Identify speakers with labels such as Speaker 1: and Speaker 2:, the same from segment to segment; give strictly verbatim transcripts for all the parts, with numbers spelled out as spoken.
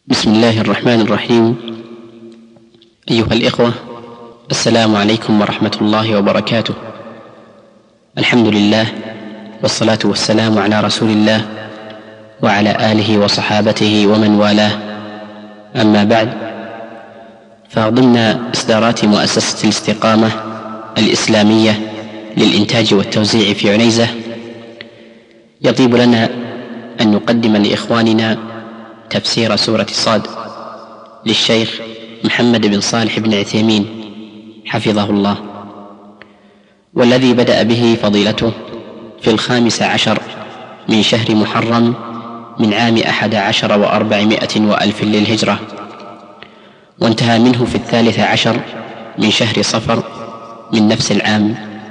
Speaker 1: بسم الله الرحمن الرحيم. أيها الإخوة، السلام عليكم ورحمة الله وبركاته. الحمد لله والصلاة والسلام على رسول الله وعلى آله وصحابته ومن والاه، أما بعد، فضمن إصدارات مؤسسة الاستقامة الإسلامية للإنتاج والتوزيع في عنيزة، يطيب لنا أن نقدم لإخواننا تفسير سورة صاد للشيخ محمد بن صالح بن عثيمين حفظه الله، والذي بدأ به فضيلته في الخامس عشر من شهر محرم من عام أحد عشر وأربعمائة وألف للهجرة، وانتهى منه في الثالث عشر من شهر صفر من نفس العام.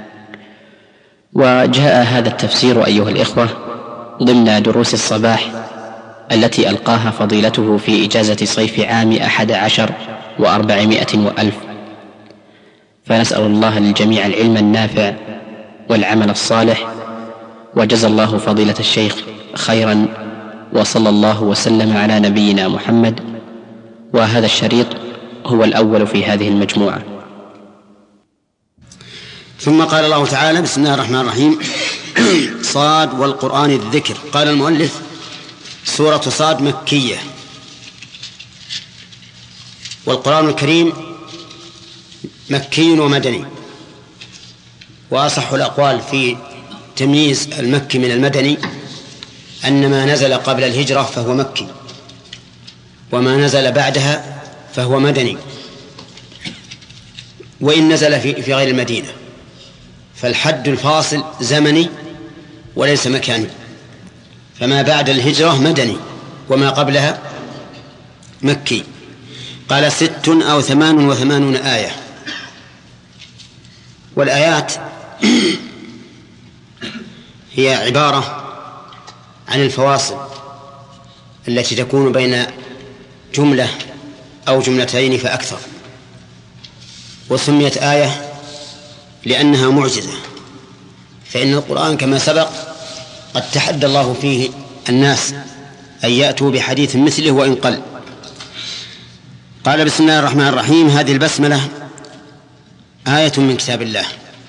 Speaker 1: وجاء هذا التفسير أيها الإخوة ضمن دروس الصباح التي ألقاها فضيلته في إجازة صيف عام أحد عشر وأربعمائة وألف، فنسأل الله للجميع العلم النافع والعمل الصالح، وجزى الله فضيلة الشيخ خيرا، وصلى الله وسلم على نبينا محمد. وهذا الشريط هو الأول في هذه المجموعة.
Speaker 2: ثم قال الله تعالى: بسم الله الرحمن الرحيم. صاد والقرآن الذكر. قال المؤلف: سورة صاد مكية، والقرآن الكريم مكي ومدني، وأصح الأقوال في تمييز المكي من المدني أن ما نزل قبل الهجرة فهو مكي، وما نزل بعدها فهو مدني، وإن نزل في, في غير المدينة فالحد الفاصل زمني وليس مكاني، فما بعد الهجرة مدني وما قبلها مكي. قال: ست أو ثمان وثمانون آية. والآيات هي عبارة عن الفواصل التي تكون بين جملة أو جملتين فأكثر، وسميت آية لأنها معجزة، فإن القرآن كما سبق قد تحدى الله فيه الناس أن يأتوا بحديث مثله وإن قل. قال: بسم الله الرحمن الرحيم. هذه البسملة آية من كتاب الله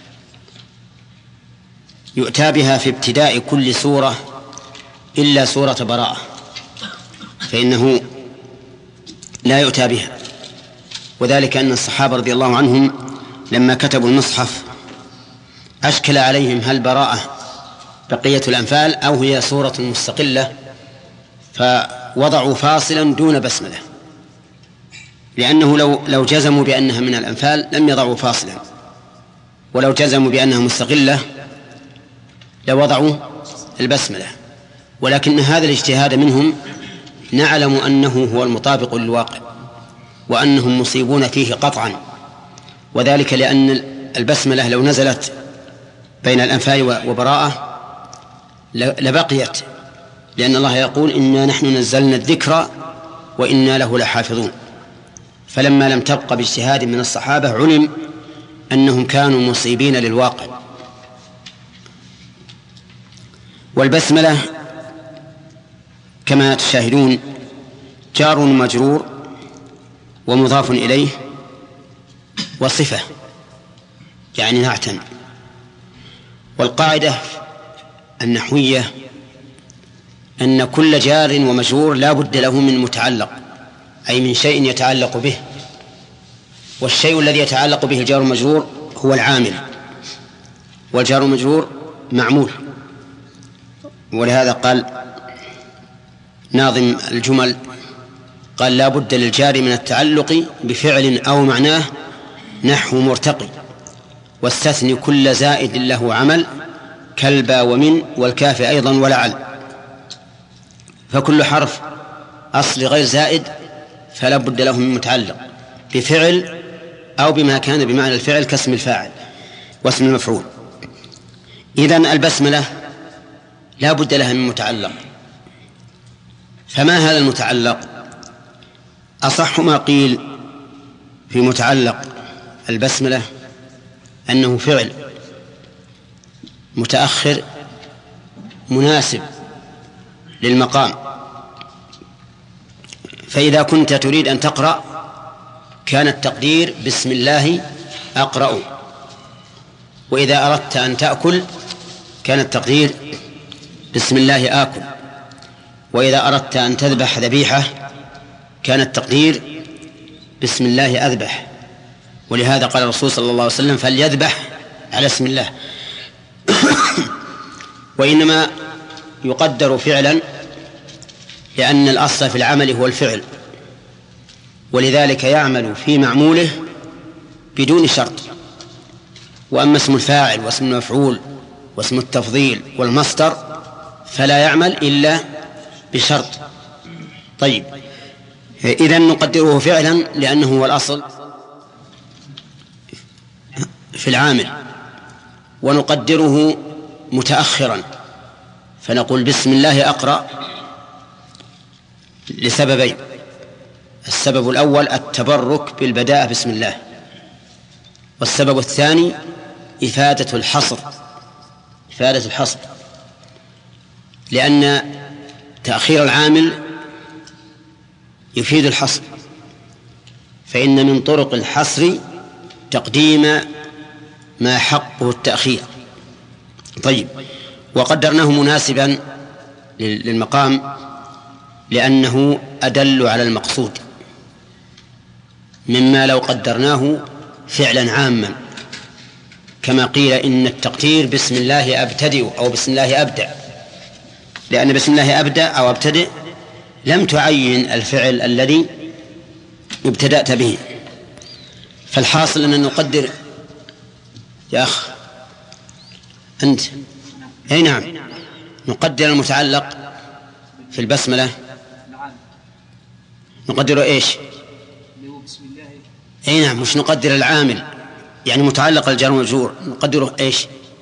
Speaker 2: يؤتى بها في ابتداء كل سورة إلا سورة براءة، فإنه لا يؤتى بها، وذلك أن الصحابة رضي الله عنهم لما كتبوا المصحف أشكل عليهم هل براءة بقية الأنفال أو هي سورة مستقلة، فوضعوا فاصلا دون بسملة، لأنه لو, لو جزموا بأنها من الأنفال لم يضعوا فاصلا، ولو جزموا بأنها مستقلة لوضعوا البسملة. ولكن هذا الاجتهاد منهم نعلم أنه هو المطابق للواقع، وأنهم مصيبون فيه قطعا، وذلك لأن البسملة لو نزلت بين الأنفال وبراءة لبقيت، لأن الله يقول: إنا نحن نزلنا الذكر وإنا له لحافظون. فلما لم تبق باجتهاد من الصحابة علم أنهم كانوا مصيبين للواقع. والبسملة كما تشاهدون جار ومجرور ومضاف إليه وصفة، يعني نعتا. والقاعدة النحوية أن كل جار ومجرور لا بد له من متعلق، أي من شيء يتعلق به، والشيء الذي يتعلق به الجار والمجرور هو العامل، والجار والمجرور معمول. ولهذا قال ناظم الجمل، قال: لا بد للجار من التعلق بفعل أو معناه نحو مرتقي، واستثني كل زائد له عمل كالبا ومن والكاف أيضا ولعل. فكل حرف أصل غير زائد فلا بد له من متعلق بفعل أو بما كان بمعنى الفعل كاسم الفاعل واسم المفعول. إذن البسملة لا بد لها من متعلق. فما هذا المتعلق؟ أصح ما قيل في متعلق البسملة أنه فعل متأخر مناسب للمقام، فإذا كنت تريد أن تقرأ كان التقدير بسم الله أقرأ، وإذا أردت أن تأكل كان التقدير بسم الله آكل، وإذا أردت أن تذبح ذبيحة كان التقدير بسم الله أذبح. ولهذا قال الرسول صلى الله عليه وسلم فليذبح على اسم الله. وإنما يقدر فعلا لأن الأصل في العمل هو الفعل، ولذلك يعمل في معموله بدون شرط. وأما اسم الفاعل واسم المفعول واسم التفضيل والمصدر فلا يعمل إلا بشرط. طيب، إذن نقدره فعلا لأنه هو الأصل في العامل، ونقدره متأخرا فنقول بسم الله أقرأ لسببين: السبب الأول التبرك بالبداءة بسم الله، والسبب الثاني إفادة الحصر إفادة الحصر لأن تأخير العامل يفيد الحصر، فإن من طرق الحصر تقديم ما حقه التأخير. طيب، وقدرناه مناسبا للمقام لأنه أدل على المقصود مما لو قدرناه فعلا عاما، كما قيل إن التقدير بسم الله أبتدئ أو بسم الله أبدأ، لأن بسم الله أبدأ أو أبتدئ لم تعين الفعل الذي ابتدأت به. فالحاصل أن نقدر يا أخ أنت أي نعم نقدر المتعلق في البسملة، نقدر إيش؟ أي نعم، مش نقدر العامل، يعني متعلق الجار والمجرور نقدره إيش؟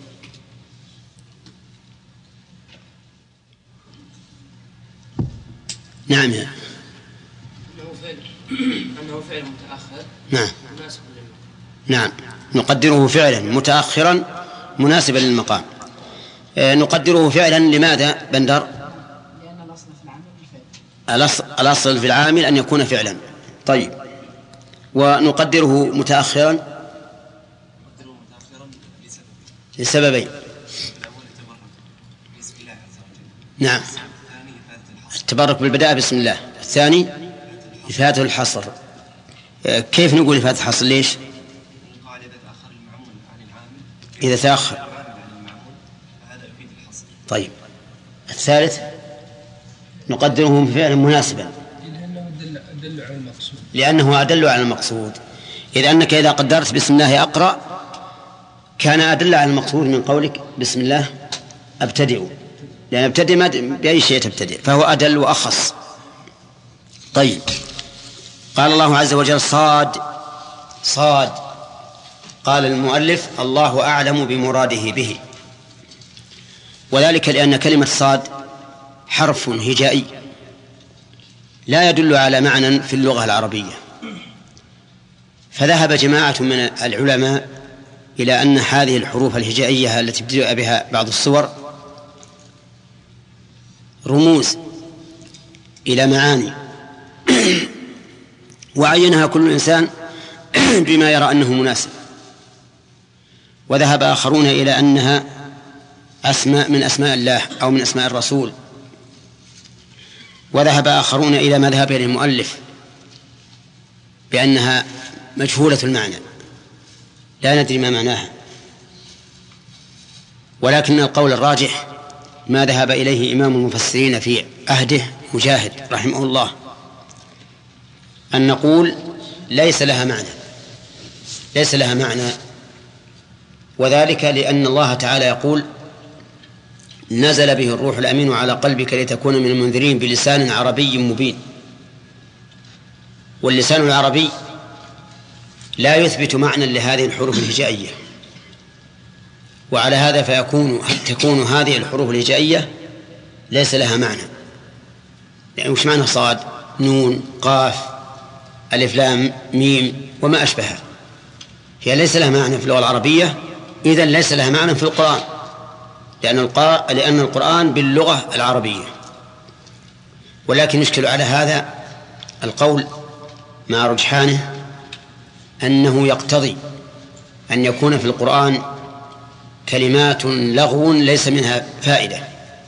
Speaker 2: نعم يا.
Speaker 3: أنه فعل أنه فعل متأخر.
Speaker 2: نعم نعم نقدره فعلا متأخرا مناسبا للمقام. آه نقدره فعلا لماذا بندر؟
Speaker 3: لأن الأصل في العامل الفعل.
Speaker 2: الأصل في العامل أن يكون فعلا. طيب، ونقدره متأخرا لسببين: نعم التبرك بالبداءة بسم الله، الثاني إفادة الحصر. كيف نقول إفادة الحصر؟ ليش؟ إذا تأخر. طيب، الثالث نقدره فعلا مناسبا لأنه أدل على المقصود. إذ أنك إذا قدرت بسم الله أقرأ كان أدل على المقصود من قولك بسم الله أبتدئ، لأن أبتدئ بأي شيء تبتدئ، فهو أدل وأخص. طيب، قال الله عز وجل صاد صاد قال المؤلف الله أعلم بمراده به، وذلك لأن كلمة صاد حرف هجائي لا يدل على معنى في اللغة العربية، فذهب جماعة من العلماء إلى أن هذه الحروف الهجائية التي ابتدأ بها بعض السور رموز إلى معاني وعينها كل إنسان بما يرى أنه مناسب. وذهب آخرون إلى أنها أسماء من أسماء الله أو من أسماء الرسول. وذهب آخرون إلى ما ذهب إليه المؤلف بأنها مجهولة المعنى لا ندري ما معناها. ولكن القول الراجح ما ذهب إليه إمام المفسرين في عهده مجاهد رحمه الله، أن نقول ليس لها معنى ليس لها معنى وذلك لأن الله تعالى يقول نزل به الروح الأمين على قلبك لتكون من المنذرين بلسان عربي مبين. واللسان العربي لا يثبت معنى لهذه الحروف الهجائية، وعلى هذا فيكون تكون هذه الحروف الهجائية ليس لها معنى. يعني وش معنى صاد نون قاف ألف لام ميم وما أشبهها؟ هي ليس لها معنى في اللغة العربية، إذن ليس لها معنى في القرآن، لأن القرآن, لأن القرآن باللغة العربية. ولكن يشكل على هذا القول مع رجحانه أنه يقتضي أن يكون في القرآن كلمات لغو ليس منها فائدة.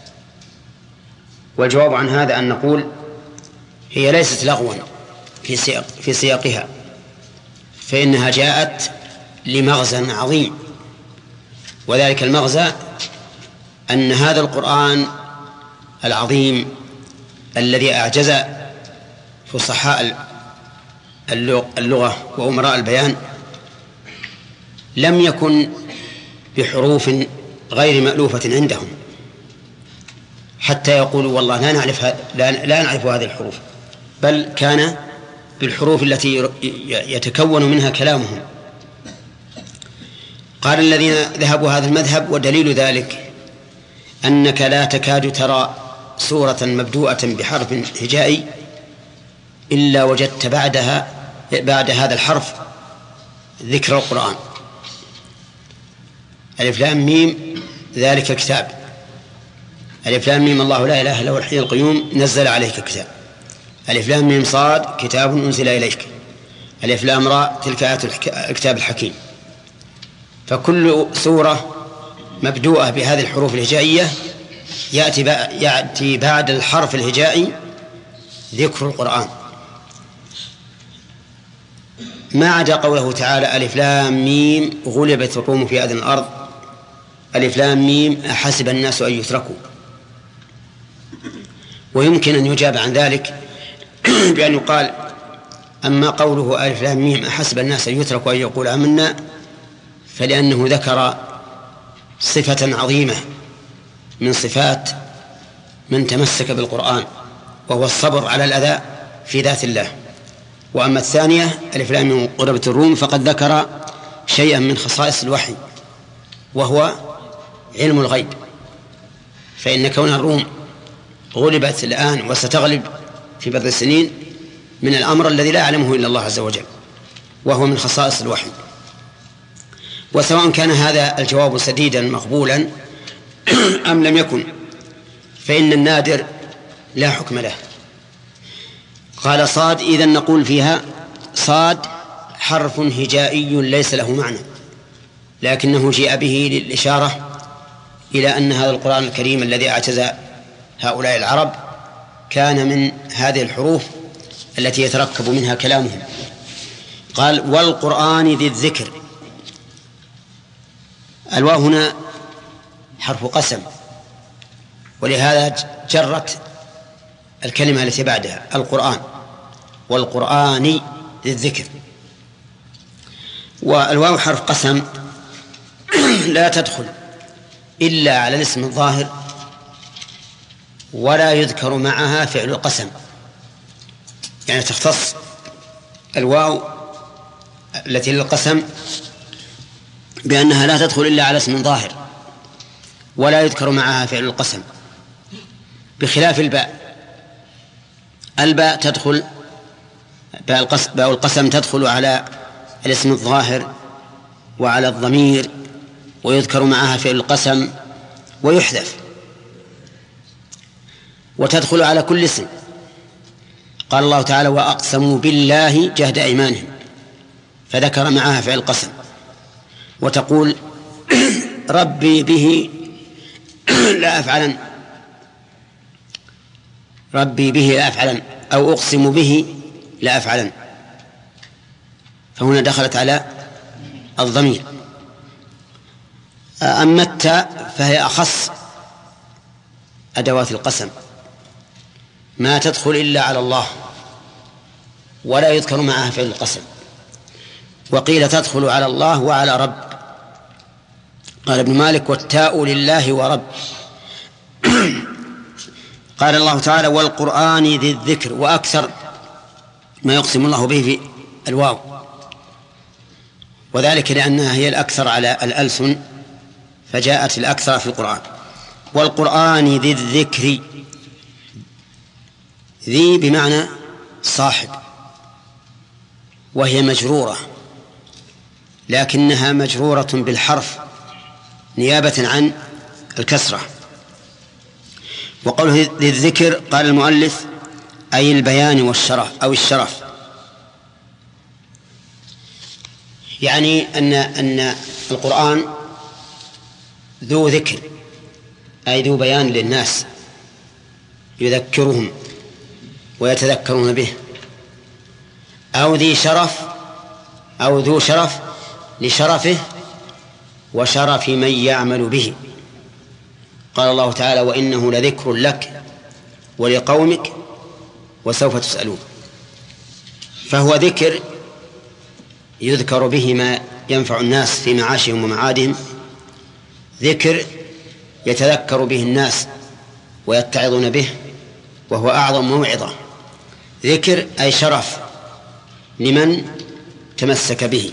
Speaker 2: والجواب عن هذا أن نقول هي ليست لغوا في سياق في سياقها، فإنها جاءت لمغزى عظيم، وذلك المغزى أن هذا القرآن العظيم الذي أعجز فصحاء اللغة وأمراء البيان لم يكن بحروف غير مألوفة عندهم حتى يقولوا والله لا نعرف لا, لا نعرف هذه الحروف، بل كان بالحروف التي يتكون منها كلامهم. قال الذين ذهبوا هذا المذهب ودليل ذلك أنك لا تكاد ترى سورة مبدوءة بحرف هجائي إلا وجدت بعدها بعد هذا الحرف ذكر القرآن. ألف لام ميم ذلك الكتاب، ألف لام ميم الله لا إله إلا هو الحي القيوم نزل عليك الكتاب، ألف لام ميم صاد كتاب أنزل إليك، ألف لام راء تلك آيات الكتاب الحكيم. فكل سورة مبدوءة بهذه الحروف الهجائية يأتي يأتي بعد الحرف الهجائي ذكر القرآن، ما عدا قوله تعالى ألف لام ميم غلبت الروم في أدنى الأرض، ألف لام ميم أحسب الناس أن يتركوا. ويمكن أن يجاب عن ذلك بأن يقال أما قوله ألف لام ميم أحسب الناس أن يتركوا أن يقول آمنا فلأنه ذكر صفة عظيمة من صفات من تمسك بالقرآن وهو الصبر على الأذى في ذات الله. وأما الثانية ألف لام ميم غلبت الروم فقد ذكر شيئا من خصائص الوحي وهو علم الغيب، فإن كون الروم غلبت الآن وستغلب في بضع سنين من الأمر الذي لا يعلمه إلا الله عز وجل، وهو من خصائص الوحي. وسواء كان هذا الجواب سديدا مقبولا أم لم يكن فإن النادر لا حكم له. قال صاد إذن نقول فيها صاد حرف هجائي ليس له معنى، لكنه جاء به للإشارة إلى أن هذا القرآن الكريم الذي أعجز هؤلاء العرب كان من هذه الحروف التي يتركب منها كلامهم. قال والقرآن ذي الذكر، الواو هنا حرف قسم، ولهذا جرت الكلمة التي بعدها القرآن، والقرآن ذي الذكر. والواو حرف قسم لا تدخل إلا على الاسم الظاهر ولا يذكر معها فعل القسم، يعني تختص الواو التي للقسم بأنها لا تدخل إلا على اسم ظاهر ولا يذكر معها فعل القسم، بخلاف الباء. الباء تدخل باء القسم تدخل على الاسم الظاهر وعلى الضمير ويذكر معها فعل القسم ويحذف، وتدخل على كل اسم. قال الله تعالى وأقسموا بالله جهد أيمانهم فذكر معها فعل القسم. وتقول ربي به لا أفعلن، ربي به لا أفعلن، أو أقسم به لا أفعلن، فهنا دخلت على الضمير. أما التاء فهي أخص أدوات القسم، ما تدخل إلا على الله ولا يذكر معها فعل القسم. وقيل تدخل على الله وعلى رب. قال ابن مالك والتاء لله ورب. قال الله تعالى والقرآن ذي الذكر، وأكثر ما يقسم الله به في الواو، وذلك لأنها هي الأكثر على الألسن فجاءت الأكثر في القرآن. والقرآن ذي الذكر، ذي بمعنى صاحب، وهي مجرورة لكنها مجرورة بالحرف نيابة عن الكسرة. وقوله ذي الذكر قال المؤلف أي البيان والشرف أو الشرف، يعني أن أن القرآن ذو ذكر أي ذو بيان للناس يذكرهم ويتذكرون به، أو ذي شرف أو ذو شرف لشرفه وشرف من يعمل به. قال الله تعالى: وإنه لذكر لك ولقومك وسوف تسألون. فهو ذكر يذكر به ما ينفع الناس في معاشهم ومعادهم، ذكر يتذكر به الناس ويتعظون به وهو أعظم موعظة، ذكر أي شرف لمن تمسك به.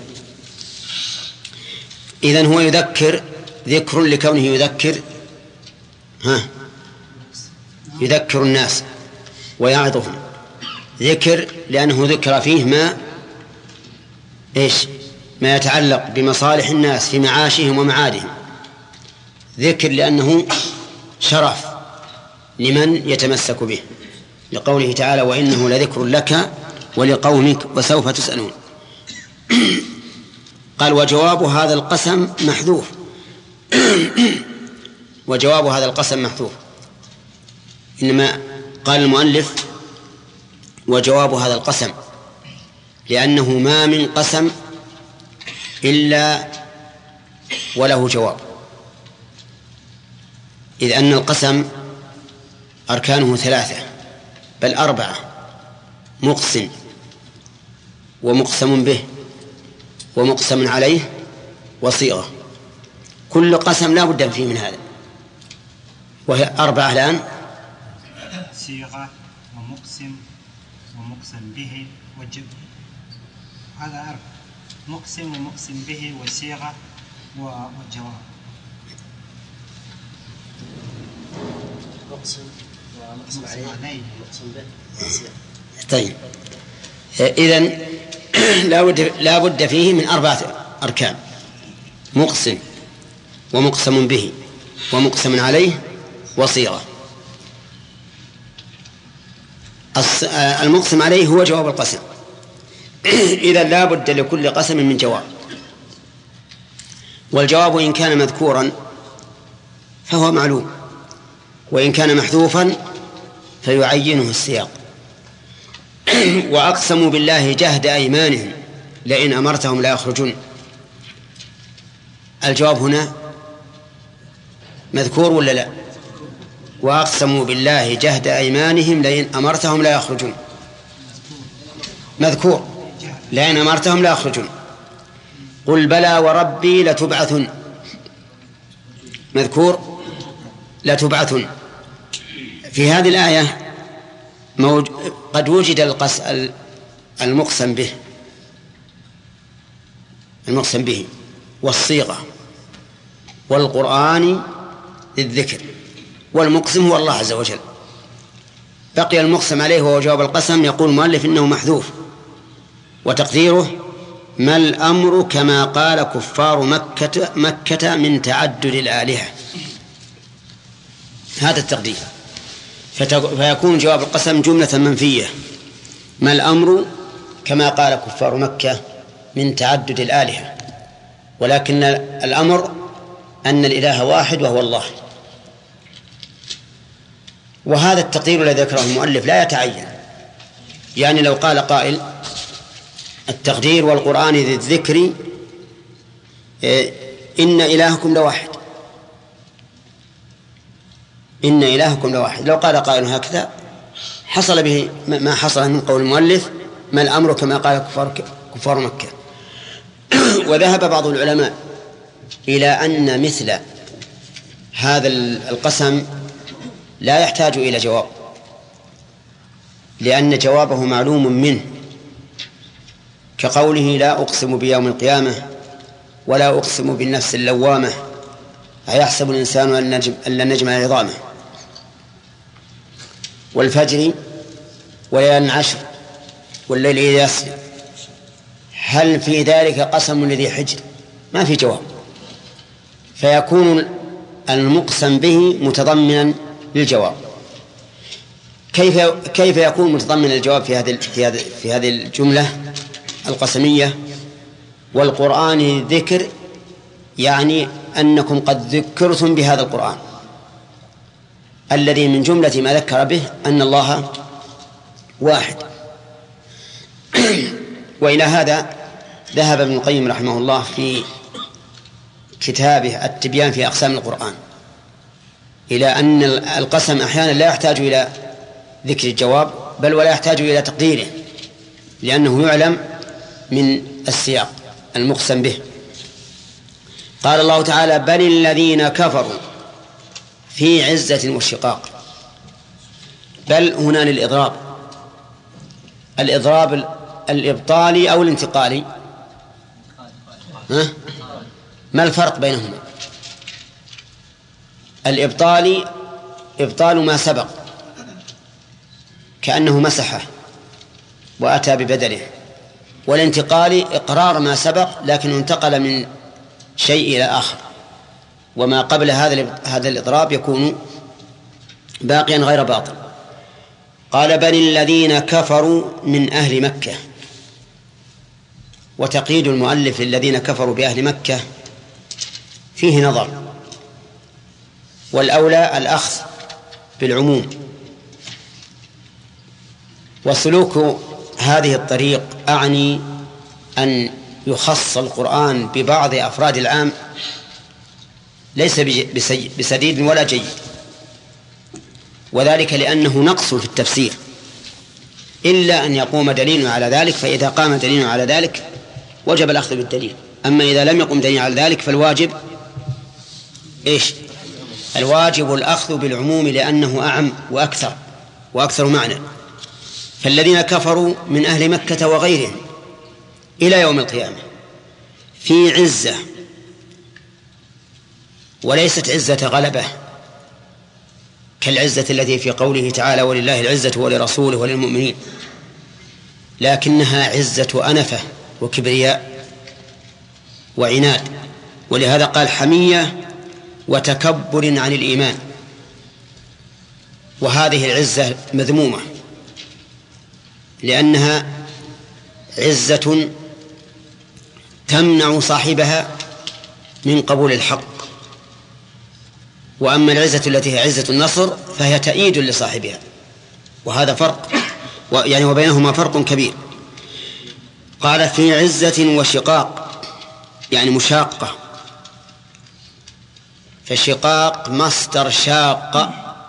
Speaker 2: إذن هو يذكر، ذكر لكونه يذكر ها يذكر الناس ويعظهم، ذكر لأنه ذكر فيه ما إيش ما يتعلق بمصالح الناس في معاشهم ومعادهم، ذكر لأنه شرف لمن يتمسك به، لقوله تعالى: وإنه لذكر لك ولقومك وسوف تسألون. قال: وجواب هذا القسم محذوف. وجواب هذا القسم محذوف، إنما قال المؤلف: وجواب هذا القسم، لأنه ما من قسم إلا وله جواب، إذ أن القسم أركانه ثلاثة بل أربعة: مقسم ومقسم به ومقسم عليه وصيغة. كل قسم لا بد فيه من هذا، وهي أربعة الآن:
Speaker 4: صيغة ومقسم ومقسم به وجب. هذا أربعة: مقسم ومقسم به وصيغة والجواب. مقسم ومقسم عليه ومقسم به.
Speaker 2: طيب، إذن لا بد فيه من أربعة أركان: مقسم ومقسم به ومقسم عليه وصيغة. المقسم عليه هو جواب القسم، إذا لا بد لكل قسم من جواب، والجواب إن كان مذكورا فهو معلوم، وإن كان محذوفا فيعينه السياق. وأقسموا بالله جهد أيمانهم لئن أمرتهم لا يخرجون. الجواب هنا مذكور ولا لا؟ وأقسموا بالله جهد أيمانهم لئن أمرتهم لا يخرجون، مذكور، لئن أمرتهم لا يخرجون. قل بلى وربي لتبعثن، مذكور، لتبعثن. في هذه الآية موج... قد وجد القس... المقسم به المقسم به والصيغة والقرآن للذكر، والمقسم هو الله عز وجل. بقي المقسم عليه وهو جواب القسم. يقول المؤلف إنه محذوف، وتقديره: ما الأمر كما قال كفار مكة, مكة من تعدد الآلهة. هذا التقدير، فيكون جواب القسم جملة منفية: ما الأمر كما قال كفار مكة من تعدد الآلهة، ولكن الأمر أن الإله واحد وهو الله. وهذا التقدير الذي ذكره المؤلف لا يتعين، يعني لو قال قائل: التقدير والقرآن ذي الذكر إن إلهكم لواحد، إن إلهكم لواحد، لو قال قائل هكذا حصل به ما حصل من قول المؤلف: ما الأمر كما قال كفار, كفار مكة. وذهب بعض العلماء إلى أن مثل هذا القسم لا يحتاج إلى جواب، لأن جوابه معلوم منه، كقوله: لا أقسم بيوم القيامة ولا أقسم بالنفس اللوامة أيحسب الإنسان أن لن نجمع عظامه، والفجر وليال عشر والليل إذا يسر، هل في ذلك قسم لذي حجر؟ ما في جواب، فيكون المقسم به متضمنا للجواب. كيف كيف يكون متضمن الجواب في هذه في هذه في هذه الجملة القسمية؟ والقرآن ذكر، يعني أنكم قد ذكرتم بهذا القرآن الذي من جملة ما ذكر به أن الله واحد. وإلى هذا ذهب ابن القيم رحمه الله في كتابه التبيان في أقسام القرآن إلى أن القسم أحيانا لا يحتاج إلى ذكر الجواب بل ولا يحتاج إلى تقديره، لأنه يعلم من السياق المقسم به. قال الله تعالى: بل الذين كفروا في عزة وشقاق. بل هنا للإضراب، الإضراب الإبطالي أو الانتقالي؟ ها؟ ما الفرق بينهما؟ الإبطالي إبطال ما سبق كأنه مسحه وأتى ببدله، والانتقالي إقرار ما سبق لكن انتقل من شيء إلى آخر، وما قبل هذا هذا الإضراب يكون باقيا غير باطل. قال: بل الذين كفروا من أهل مكة. وتقييد المؤلف للذين كفروا بأهل مكة فيه نظر، والأولى الأخذ بالعموم. وسلوك هذه الطريق أعني أن يخص القرآن ببعض أفراد العام ليس بسديد ولا جيد، وذلك لأنه نقص في التفسير، إلا أن يقوم دليل على ذلك، فإذا قام دليل على ذلك وجب الأخذ بالدليل. أما إذا لم يقم دليل على ذلك فالواجب إيش؟ الواجب الأخذ بالعموم، لأنه أعم وأكثر وأكثر معنى. فالذين كفروا من أهل مكة وغيرهم إلى يوم القيامة في عزة، وليست عزة غلبة كالعزة التي في قوله تعالى: ولله العزة ولرسوله وللمؤمنين، لكنها عزة أنفة وكبرياء وعناد. ولهذا قال: حمية وتكبر عن الإيمان. وهذه العزة مذمومة، لأنها عزة تمنع صاحبها من قبول الحق. وأما العزة التي هي عزة النصر فهي تأييد لصاحبها، وهذا فرق، يعني وبينهما فرق كبير. قال: في عزة وشقاق، يعني مشاقة. فالشقاق مصدر شاق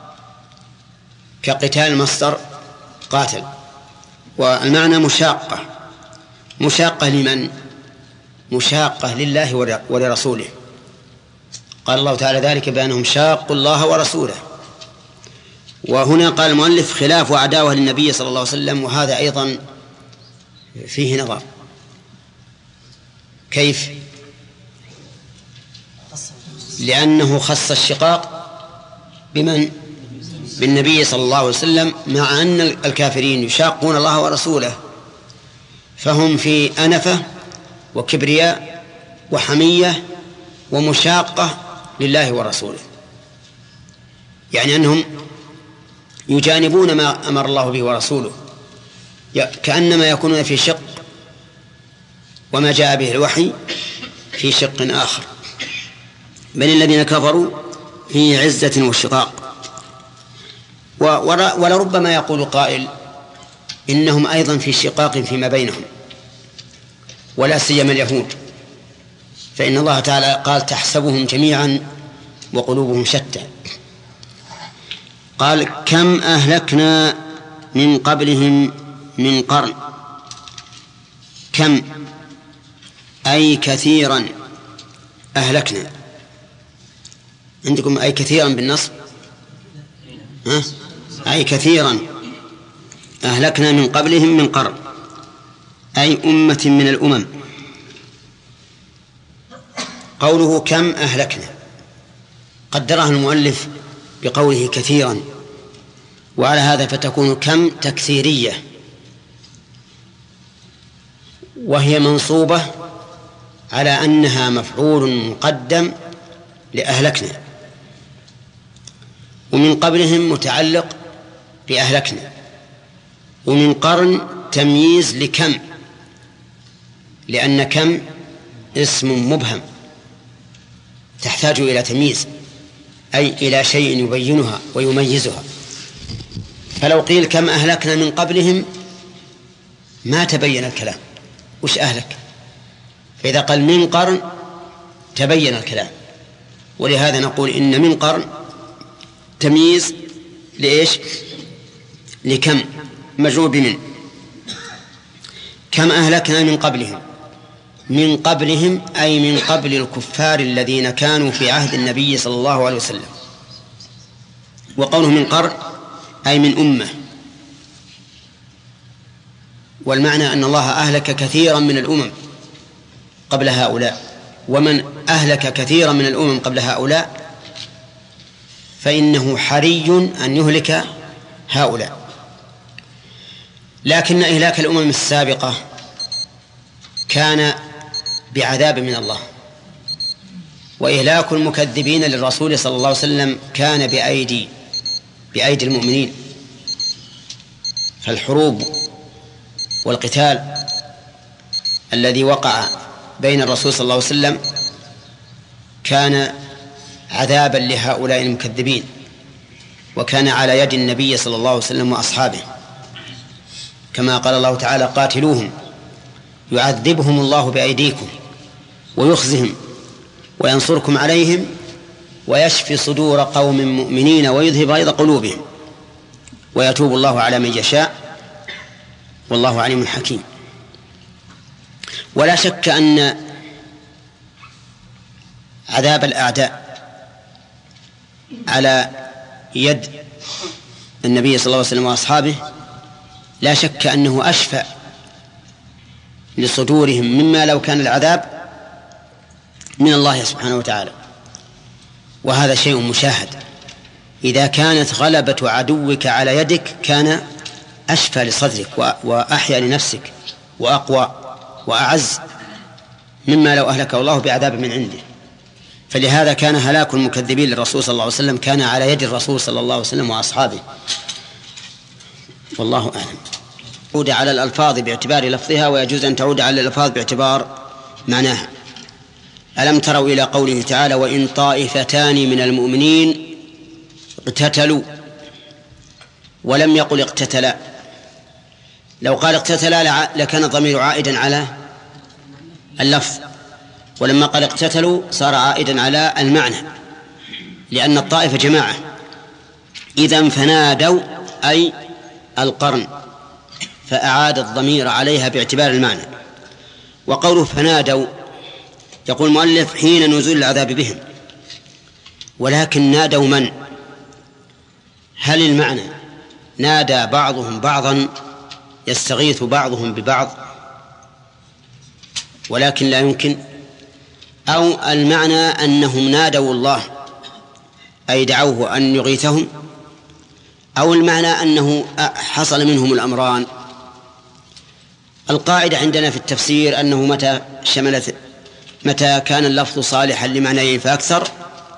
Speaker 2: كقتال مصدر قاتل، والمعنى مشاقة. مشاقة لمن؟ مشاقة لله ولرسوله. قال الله تعالى ذلك بأنهم شاقوا الله ورسوله. وهنا قال المؤلف: خلاف وعداوة للنبي صلى الله عليه وسلم، وهذا أيضا فيه نظر. كيف؟ لأنه خص الشقاق بمن؟ بالنبي صلى الله عليه وسلم، مع أن الكافرين يشاقون الله ورسوله، فهم في أنفة وكبرياء وحمية ومشاقة لله ورسوله، يعني أنهم يجانبون ما أمر الله به ورسوله، كأنما يكونون في شق، وما جاء به الوحي في شق آخر. بل الذين كفروا في عزة وشقاق. ولربما يقول قائل: إنهم أيضا في شقاق فيما بينهم، ولا سيما اليهود، فإن الله تعالى قال: تحسبهم جميعا وقلوبهم شتى. قال: كم أهلكنا من قبلهم من قرن. كم أي كثيرا أهلكنا. عندكم أي كثيرا بالنصب؟ ها؟ أي كثيرا أهلكنا من قبلهم من قرن، أي أمة من الأمم. قوله كم أهلكنا قدرها المؤلف بقوله كثيرا، وعلى هذا فتكون كم تكثيرية، وهي منصوبة على أنها مفعول مقدم لأهلكنا. ومن قبلهم متعلق بأهلكنا. ومن قرن تمييز لكم، لأن كم اسم مبهم تحتاج إلى تمييز، أي إلى شيء يبينها ويميزها. فلو قيل كم أهلكنا من قبلهم ما تبين الكلام، وش أهلك؟ فإذا قال من قرن تبين الكلام. ولهذا نقول إن من قرن تمييز لإيش؟ لكم مجرور بمن. كم أهلكنا من قبلهم، من قبلهم أي من قبل الكفار الذين كانوا في عهد النبي صلى الله عليه وسلم. وقوله من قرن أي من أمة، والمعنى أن الله أهلك كثيرا من الأمم قبل هؤلاء، ومن أهلك كثيرا من الأمم قبل هؤلاء فإنه حري أن يهلك هؤلاء. لكن إهلاك الأمم السابقة كان بعذاب من الله، وإهلاك المكذبين للرسول صلى الله عليه وسلم كان بأيدي بأيدي المؤمنين. فالحروب والقتال الذي وقع بين الرسول صلى الله عليه وسلم كان عذابا لهؤلاء المكذبين، وكان على يد النبي صلى الله عليه وسلم وأصحابه، كما قال الله تعالى قاتلوهم يعذبهم الله بأيديكم ويخزهم وينصركم عليهم ويشفي صدور قوم مؤمنين ويذهب غيظ قلوبهم ويتوب الله على من يشاء والله عليم حكيم. ولا شك أن عذاب الأعداء على يد النبي صلى الله عليه وسلم وأصحابه لا شك أنه أشفى لصدورهم مما لو كان العذاب من الله سبحانه وتعالى. وهذا شيء مشاهد، إذا كانت غلبة عدوك على يدك كان أشفى لصدرك وأحيا لنفسك وأقوى وأعز مما لو أهلكه الله بعذاب من عنده. فلهذا كان هلاك المكذبين للرسول صلى الله عليه وسلم كان على يد الرسول صلى الله عليه وسلم وأصحابه، والله أعلم. تعود على الألفاظ باعتبار لفظها، ويجوز أن تعود على الألفاظ باعتبار معناها. ألم تروا إلى قوله تعالى وإن طائفتان من المؤمنين اقتتلوا، ولم يقل اقتتلا. لو قال اقتتلا لكان الضمير عائدا على اللفظ، ولما قال اقتتلوا صار عائدا على المعنى، لأن الطائفة جماعة. إذن فنادوا أي القرن، فأعاد الضمير عليها باعتبار المعنى. وقوله فنادوا يقول المؤلف حين نزول العذاب بهم، ولكن نادوا من؟ هل المعنى نادى بعضهم بعضا يستغيث بعضهم ببعض ولكن لا يمكن، أو المعنى أنهم نادوا الله أي دعوه أن يغيثهم، أو المعنى أنه حصل منهم الأمران. القاعدة عندنا في التفسير أنه متى شملت متى كان اللفظ صالحا لمعنيين فأكثر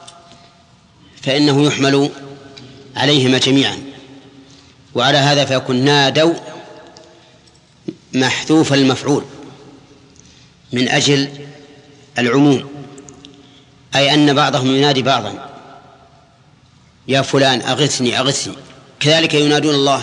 Speaker 2: فإنه يحمل عليهما جميعا، وعلى هذا فيكون نادوا محذوف المفعول من أجل العموم، أي أن بعضهم ينادي بعضا يا فلان أغثني أغثني. كذلك ينادون الله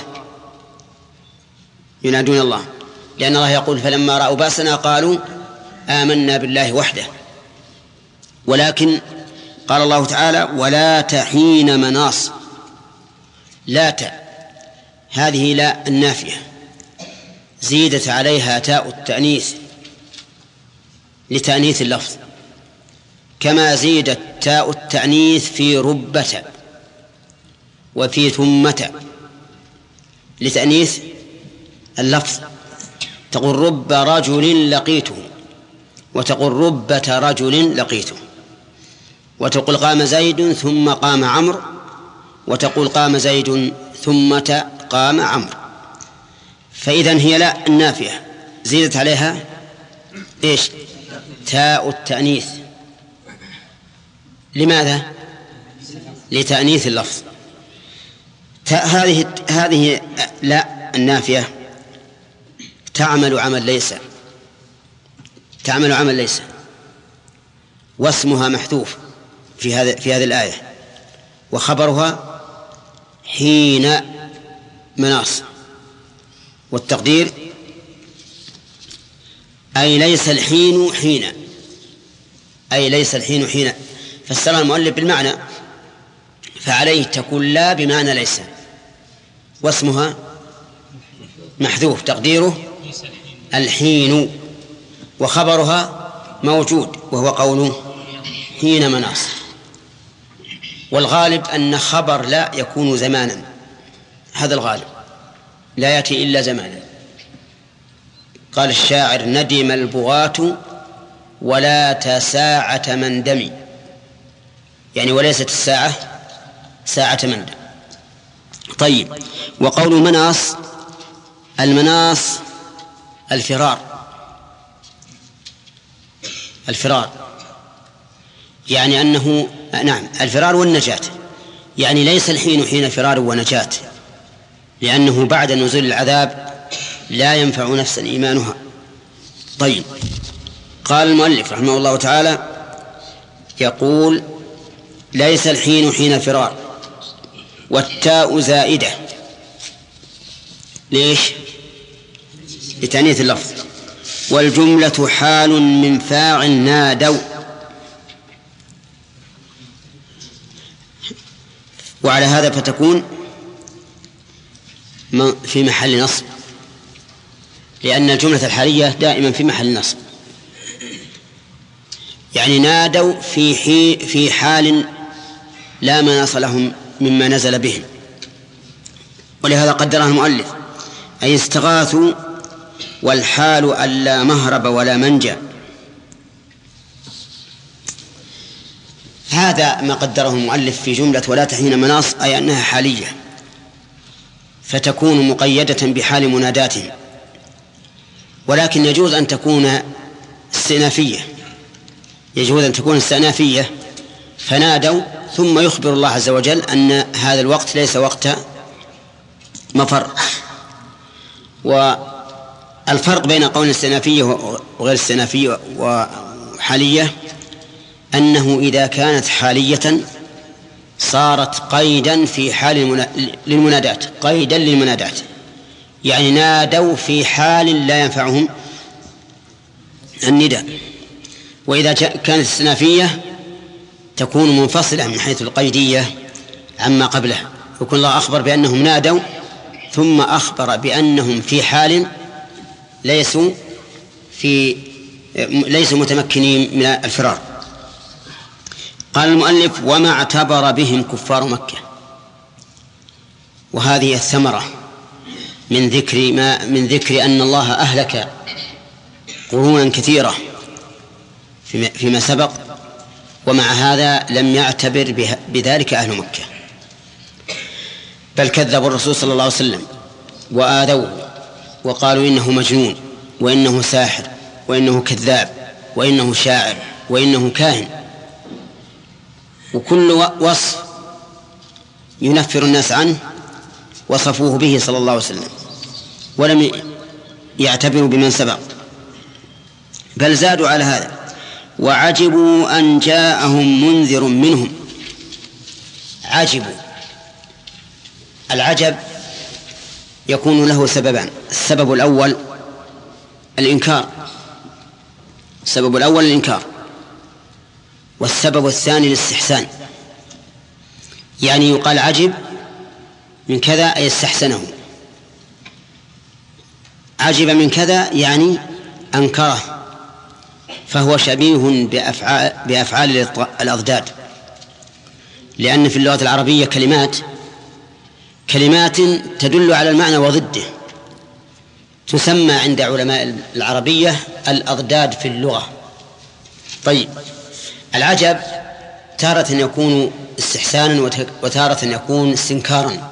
Speaker 2: ينادون الله لأن الله يقول فلما رأوا بأسنا قالوا آمنا بالله وحده. ولكن قال الله تعالى ولا تحين مناص، لا ت هذه لا النافية زيدت عليها تاء التأنيث لتأنيث اللفظ، كما زيدت تاء التأنيث في ربة وفي ثمة لتأنيث اللفظ. تقول رب رجل لقيته، وتقول ربة رجل لقيته، وتقول قام زيد ثم قام عمرو، وتقول قام زيد ثم قام عمرو. فإذن هي لا النافية زيدت عليها إيش؟ تاء التأنيث. لماذا؟ لتأنيث اللفظ. هذه هذه لا النافية تعمل عمل ليس تعمل عمل ليس واسمها محذوف في هذا في هذه الآية، وخبرها حين مناص، والتقدير أي ليس الحين حين أي ليس الحين حين فسرها المؤلف بالمعنى، فعليه تكون لا بمعنى ليس، واسمها محذوف تقديره الحين، وخبرها موجود وهو قوله حين مناص. والغالب أن خبر لا يكون زمانا، هذا الغالب، لا يأتي إلا زمانا. قال الشاعر: ندم البغاة ولا تساعة مندم، يعني وليست الساعة ساعة مندم. طيب، وقول مناص، المناص الفرار الفرار يعني أنه نعم الفرار والنجاة، يعني ليس الحين حين فرار ونجاة، لأنه بعد نزول العذاب لا ينفع نفسا إيمانها. طيب، قال المؤلف رحمه الله تعالى يقول: ليس الحين حين فرار، والتاء زائدة، ليش؟ لتأنيث اللفظ. والجملة حال من فاعل نادوا، وعلى هذا فتكون في محل نصب، لأن الجملة الحالية دائما في محل نصب، يعني نادوا في حي في حال لا مناص لهم مما نزل بهم، ولهذا قدرها المؤلف أي استغاثوا، والحال ألا مهرب ولا منجا. هذا ما قدره المؤلف في جملة ولا تحين مناص، أي أنها حالية، فتكون مقيدة بحال مناداتهم، ولكن يجوز أن تكون استئنافية يجوز أن تكون استئنافية فنادوا، ثم يخبر الله عز وجل أن هذا الوقت ليس وقت مفر. والفرق بين قول استئنافية وغير استئنافية وحالية أنه إذا كانت حالية صارت قيدا في حال للمنادات، قيدا للمنادات، يعني نادوا في حال لا ينفعهم النداء. وإذا كانت استئنافية تكون منفصلة من حيث القيدية عما قبلها، يكون الله أخبر بأنهم نادوا ثم أخبر بأنهم في حال ليسوا في ليسوا متمكنين من الفرار. قال المؤلف: وما اعتبر بهم كفار مكة. وهذه الثمرة من ذكر ما من ذكر أن الله أهلك قرونا كثيرة فيما سبق، ومع هذا لم يعتبر بذلك أهل مكة، بل كذبوا الرسول صلى الله عليه وسلم وآذوه وقالوا إنه مجنون، وإنه ساحر، وإنه كذاب، وإنه شاعر، وإنه كاهن، وكل وصف ينفر الناس عنه وصفوه به صلى الله عليه وسلم، ولم يعتبروا بمن سبق، بل زادوا على هذا. وعجبوا أن جاءهم منذر منهم. عجبوا، العجب يكون له سببان: السبب الأول الإنكار السبب الأول الإنكار والسبب الثاني الاستحسان. يعني يقال عجب من كذا أي استحسنه، عجب من كذا يعني أنكره، فهو شبيه بأفعال, بأفعال الأضداد، لأن في اللغة العربية كلمات كلمات تدل على المعنى وضده، تسمى عند علماء العربية الأضداد في اللغة. طيب، العجب تارة يكون استحسانا وتارة يكون استنكارا.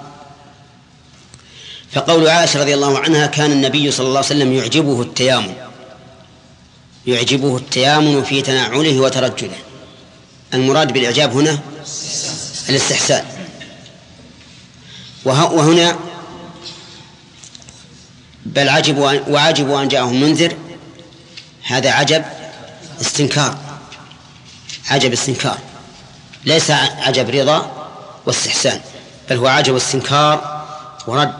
Speaker 2: فقول عائشة رضي الله عنها: كان النبي صلى الله عليه وسلم يعجبه التيامن يعجبه التيامن في تنعله وترجله. المراد بالإعجاب هنا الاستحسان، وهنا بل عجبوا وعجبوا أن جاءهم منذر، هذا عجب استنكار، عجب استنكار، ليس عجب رضا واستحسان، بل هو عجب استنكار ورد.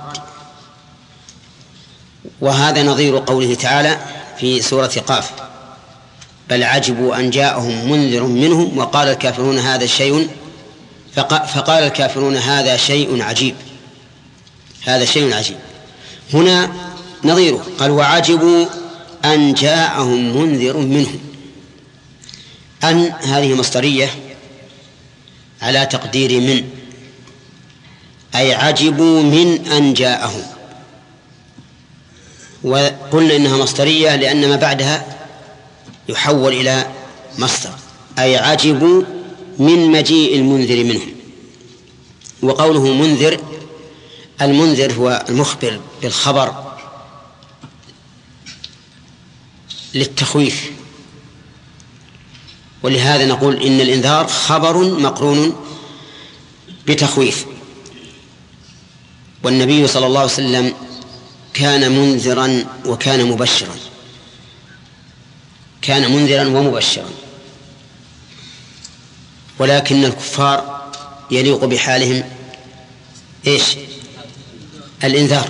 Speaker 2: وهذا نظير قوله تعالى في سورة قاف: بل عجبوا أن جاءهم منذر منهم وقال الكافرون هذا شيء فقال الكافرون هذا شيء عجيب، هذا شيء عجيب. هنا نظيره قال: وعجبوا أن جاءهم منذر منهم. أن هذه مصدرية على تقدير من، أي عجبوا من أن جاءهم. وقلنا إنها مصدرية لأن ما بعدها يحول إلى مصدر، أي عجبوا من مجيء المنذر منهم. وقوله منذر، المنذر هو المخبر بالخبر للتخويف، ولهذا نقول إن الإنذار خبر مقرون بتخويف. والنبي صلى الله عليه وسلم كان منذرا وكان مبشرا، كان منذرا ومبشرا، ولكن الكفار يليق بحالهم إيش؟ الإنذار،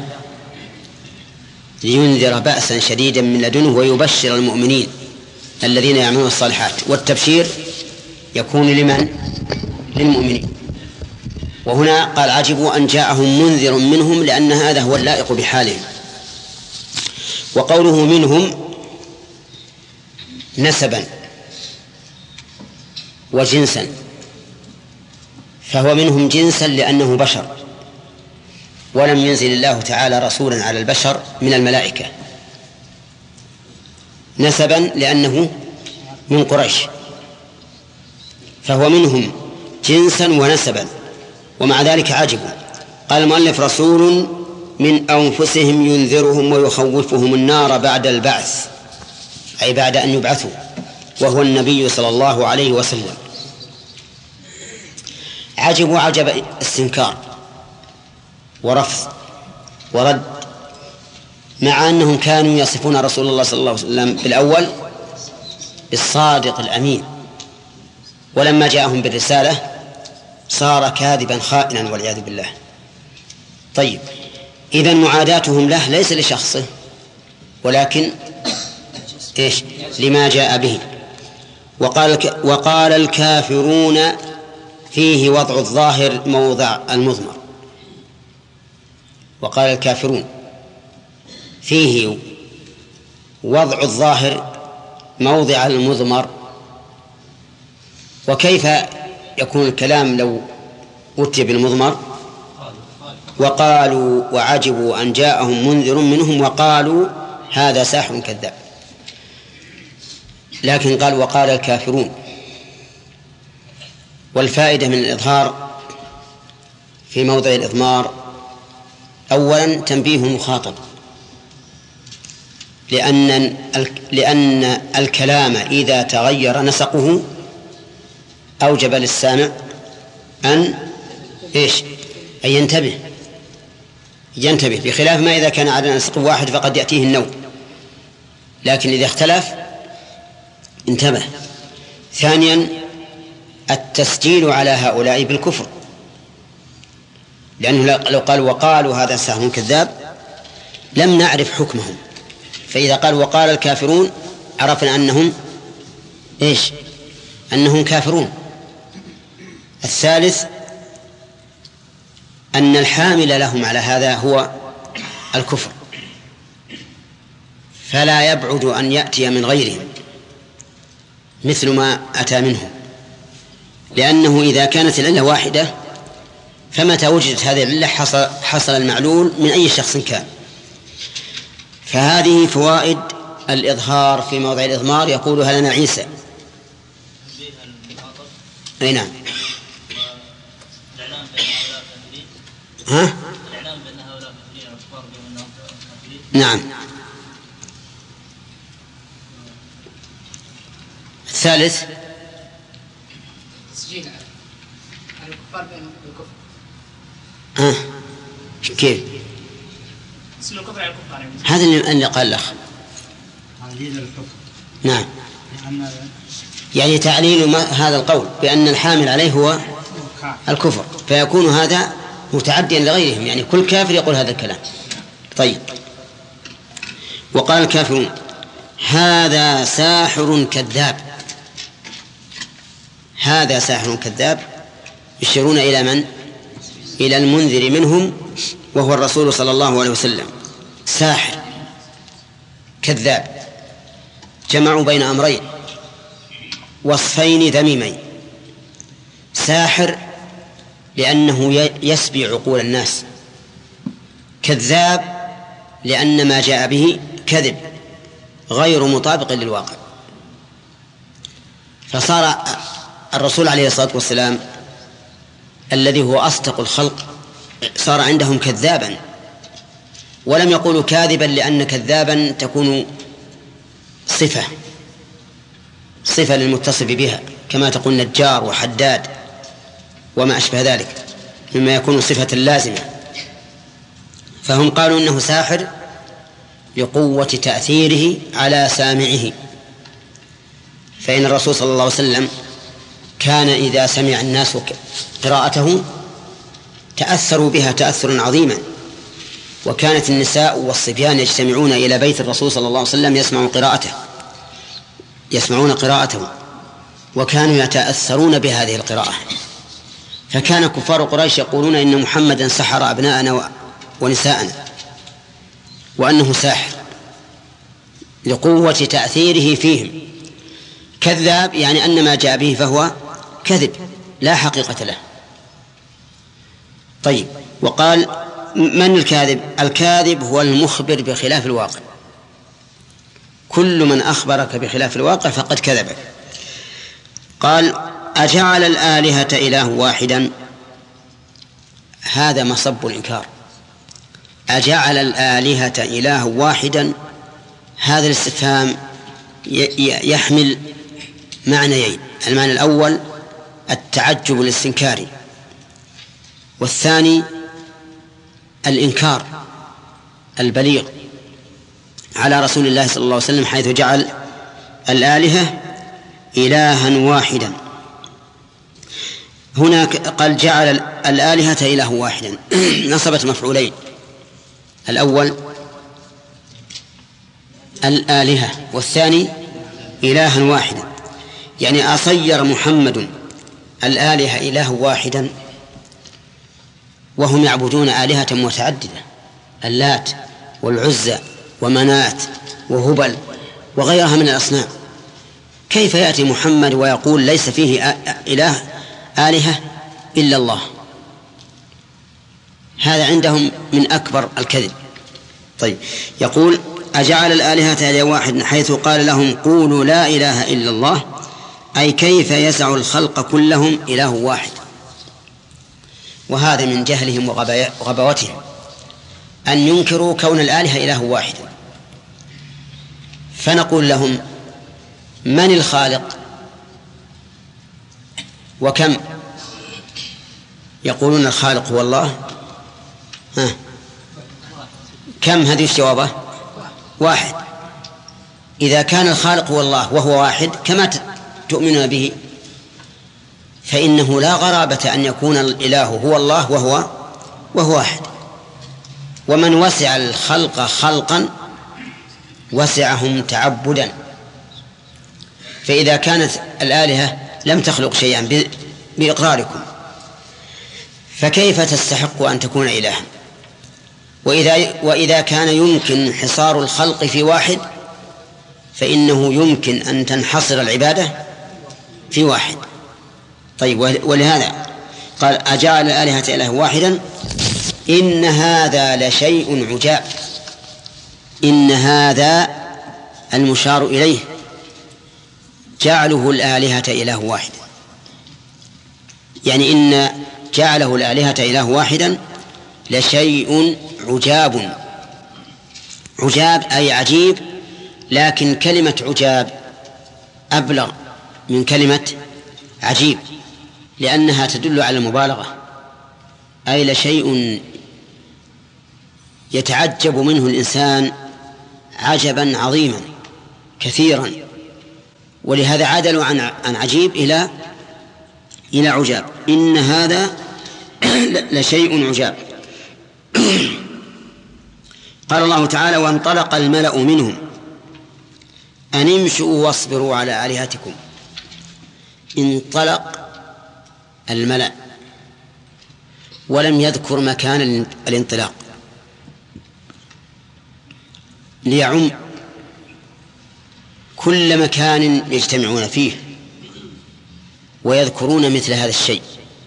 Speaker 2: لينذر بأسا شديدا من لدنه ويبشر المؤمنين الذين يعملون الصالحات. والتبشير يكون لمن؟ للمؤمنين. وهنا قال عجبوا أن جاءهم منذر منهم، لأن هذا هو اللائق بحالهم. وقوله منهم نسبا وجنسا، فهو منهم جنسا لأنه بشر، ولم ينزل الله تعالى رسولا على البشر من الملائكة. نسبا لأنه من قريش، فهو منهم جنسا ونسبا، ومع ذلك عجبوا. قال المؤلف: رسول من أنفسهم ينذرهم ويخوفهم النار بعد البعث، أي بعد أن يبعثوا، وهو النبي صلى الله عليه وسلم. عجبوا عجب استنكار ورفض ورد، مع أنهم كانوا يصفون رسول الله صلى الله عليه وسلم بالأول بالصادق الأمين، ولما جاءهم بالرسالة صار كاذبا خائنا والعياذ بالله. طيب، إذن معاداتهم له ليس لشخصه، ولكن إيش؟ لما جاء به. وقال, وقال الكافرون فيه وضع الظاهر موضع المضمر. وقال الكافرون فيه وضع الظاهر موضع المضمر. وكيف يكون الكلام لو أتي بالمضمر؟ وقالوا وعجبوا أن جاءهم منذر منهم وقالوا هذا ساحر كذاب. لكن قال وقال الكافرون. والفائدة من الإظهار في موضع الإضمار: أولا تنبيه المخاطب، لأن لأن الكلام إذا تغير نسقه أوجب للسامع أن إيش؟ أن ينتبه ينتبه بخلاف ما إذا كان على نسق واحد فقد يأتيه النوم، لكن إذا اختلف انتبه. ثانيا التسجيل على هؤلاء بالكفر، لأنه لو قال وقالوا هذا ساحر كذاب لم نعرف حكمهم، فإذا قال وقال الكافرون عرفنا أنهم إيش؟ أنهم كافرون. الثالث أن الحامل لهم على هذا هو الكفر، فلا يبعد أن يأتي من غيرهم مثل ما أتى منهم، لأنه إذا كانت العلة واحدة فمتى وجدت هذه العلة حصل, حصل المعلول من أي شخص كان. فهذه فوائد الإظهار في موضع الإضمار يقولها لنا عيسى. أي نعم. ها؟ نعم. الثالث
Speaker 3: تسجيل على الكفار بأنهم بالكفر.
Speaker 2: ها؟ كيف؟ هذا اللي قال الأخ. نعم، يعني تعليل هذا القول بأن الحامل عليه هو الكفر، فيكون هذا متعديا لغيرهم، يعني كل كافر يقول هذا الكلام. طيب، وقال الكافرون هذا ساحر كذاب. هذا ساحر كذاب يشيرون إلى من؟ إلى المنذر منهم وهو الرسول صلى الله عليه وسلم. ساحر كذاب، جمعوا بين أمرين وصفين ذميمين. ساحر لأنه يسبي عقول الناس، كذاب لأن ما جاء به كذب غير مطابق للواقع. فصار الرسول عليه الصلاة والسلام الذي هو أصدق الخلق صار عندهم كذابا، ولم يقولوا كاذبا لأن كذابا تكون صفة صفة للمتصف بها، كما تقول نجار وحداد وما أشبه ذلك مما يكون صفة لازمة. فهم قالوا إنه ساحر لقوة تأثيره على سامعه. فإن الرسول صلى الله عليه وسلم كان إذا سمع الناس قراءته تأثروا بها تأثرا عظيما، وكانت النساء والصبيان يجتمعون إلى بيت الرسول صلى الله عليه وسلم يسمعون قراءته يسمعون قراءته وكانوا يتأثرون بهذه القراءة. فكان كفار قريش يقولون إن محمدا سحر أبناءنا ونساءنا، وأنه ساحر لقوة تأثيره فيهم. كذاب يعني أن ما جاء به فهو كذب لا حقيقة له. طيب، وقال من الكاذب؟ الكاذب هو المخبر بخلاف الواقع. كل من أخبرك بخلاف الواقع فقد كذبك. قال أجعل الآلهة إله واحدا؟ هذا مصب الإنكار. أجعل الآلهة إله واحدا، هذا الاستفهام يحمل معنيين. المعنى الأول التعجب الاستنكاري، والثاني الإنكار البليغ على رسول الله صلى الله عليه وسلم حيث جعل الآلهة إلها واحدا. هناك قال جعل الآلهة إله واحدا نصبت مفعولين. الأول الآلهة والثاني إلها واحدا، يعني أصير محمد الآلهة إله واحدا وهم يعبدون آلهة متعددة، اللات والعزى ومنات وهبل وغيرها من الأصنام. كيف يأتي محمد ويقول ليس فيه إله آلهة إلا الله؟ هذا عندهم من أكبر الكذب. طيب، يقول أجعل الآلهة إله واحد حيث قال لهم قولوا لا إله إلا الله، أي كيف يسع الخلق كلهم إله واحد؟ وهذا من جهلهم وغباوتهم أن ينكروا كون الآلهة إله واحد. فنقول لهم من الخالق وكم؟ يقولون الخالق هو الله. ها. كم؟ هذه الجوابة واحد. إذا كان الخالق هو الله وهو واحد كما تؤمنون به فإنه لا غرابة أن يكون الإله هو الله وهو وهو واحد. ومن وسع الخلق خلقا وسعهم تعبدا. فإذا كانت الآلهة لم تخلق شيئا بإقراركم فكيف تستحق أن تكون إلها؟ وإذا, وإذا كان يمكن حصار الخلق في واحد فإنه يمكن أن تنحصر العبادة في واحد. طيب، ولهذا قال أجعل الآلهة إله واحدا إن هذا لشيء عجاب. إن هذا المشار إليه جعله الآلهة إله واحد، يعني إن جعله الآلهة إله واحدا لشيء عجاب. عجاب أي عجيب، لكن كلمة عجاب أبلغ من كلمة عجيب لأنها تدل على المبالغة، أي لشيء يتعجب منه الإنسان عجبا عظيما كثيرا، ولهذا عدلوا عن عن عجيب إلى إلى عجاب. إن هذا لشيء عجاب. قال الله تعالى: وانطلق الملأ منهم أن امشوا واصبروا على آلهتكم. انطلق الملأ ولم يذكر مكان الانطلاق ليعم كل مكان يجتمعون فيه ويذكرون مثل هذا الشيء،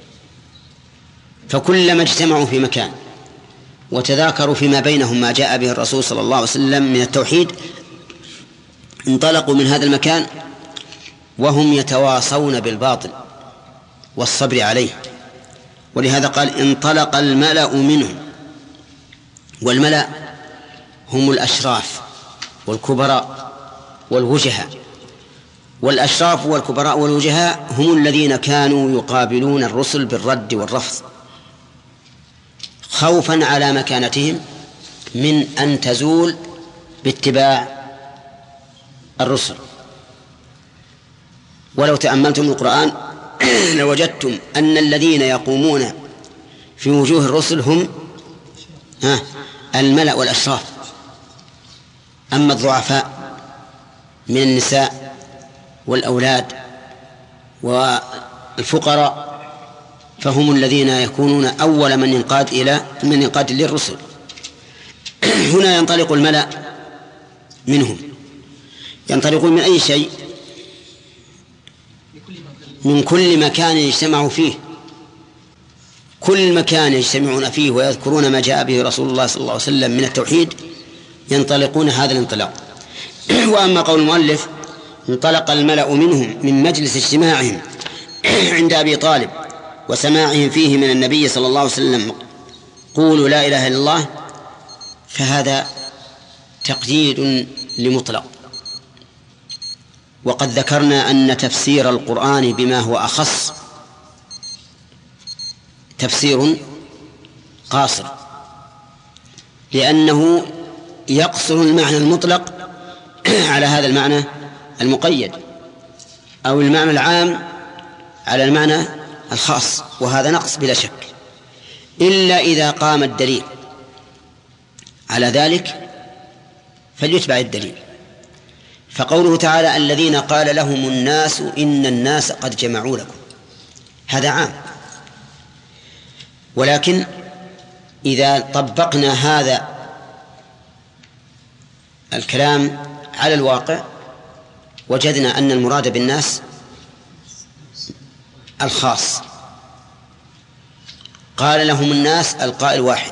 Speaker 2: فكلما اجتمعوا في مكان وتذاكروا فيما بينهم ما جاء به الرسول صلى الله عليه وسلم من التوحيد انطلقوا من هذا المكان وهم يتواصون بالباطل والصبر عليه. ولهذا قال: انطلق الملأ منهم. والملأ هم الأشراف والكبراء والوجهاء، والأشراف والكبراء والوجهاء هم الذين كانوا يقابلون الرسل بالرد والرفض خوفا على مكانتهم من أن تزول باتباع الرسل. ولو تأملتم القرآن لوجدتم أن الذين يقومون في وجوه الرسل هم ها الملأ والأشراف، أما الضعفاء من النساء والأولاد والفقراء فهم الذين يكونون أول من ينقاد إلى من ينقاد للرسل. هنا ينطلق الملأ منهم، ينطلقون من أي شيء؟ من كل مكان يجتمعوا فيه، كل مكان يجتمعون فيه ويذكرون ما جاء به رسول الله صلى الله عليه وسلم من التوحيد ينطلقون هذا الانطلاق. وأما قول المؤلف: انطلق الملأ منهم من مجلس اجتماعهم عند أبي طالب وسماعهم فيه من النبي صلى الله عليه وسلم قولوا لا إله إلا الله، فهذا تقييد لمطلق. وقد ذكرنا أن تفسير القرآن بما هو أخص تفسير قاصر، لأنه يقصر المعنى المطلق على هذا المعنى المقيد، أو المعنى العام على المعنى الخاص، وهذا نقص بلا شك، إلا إذا قام الدليل على ذلك فليتبع الدليل. فقوله تعالى: الذين قال لهم الناس إن الناس قد جمعوا لكم، هذا عام. ولكن إذا طبقنا هذا الكلام على الواقع وجدنا أن المراد بالناس الخاص. قال لهم الناس القائل واحد،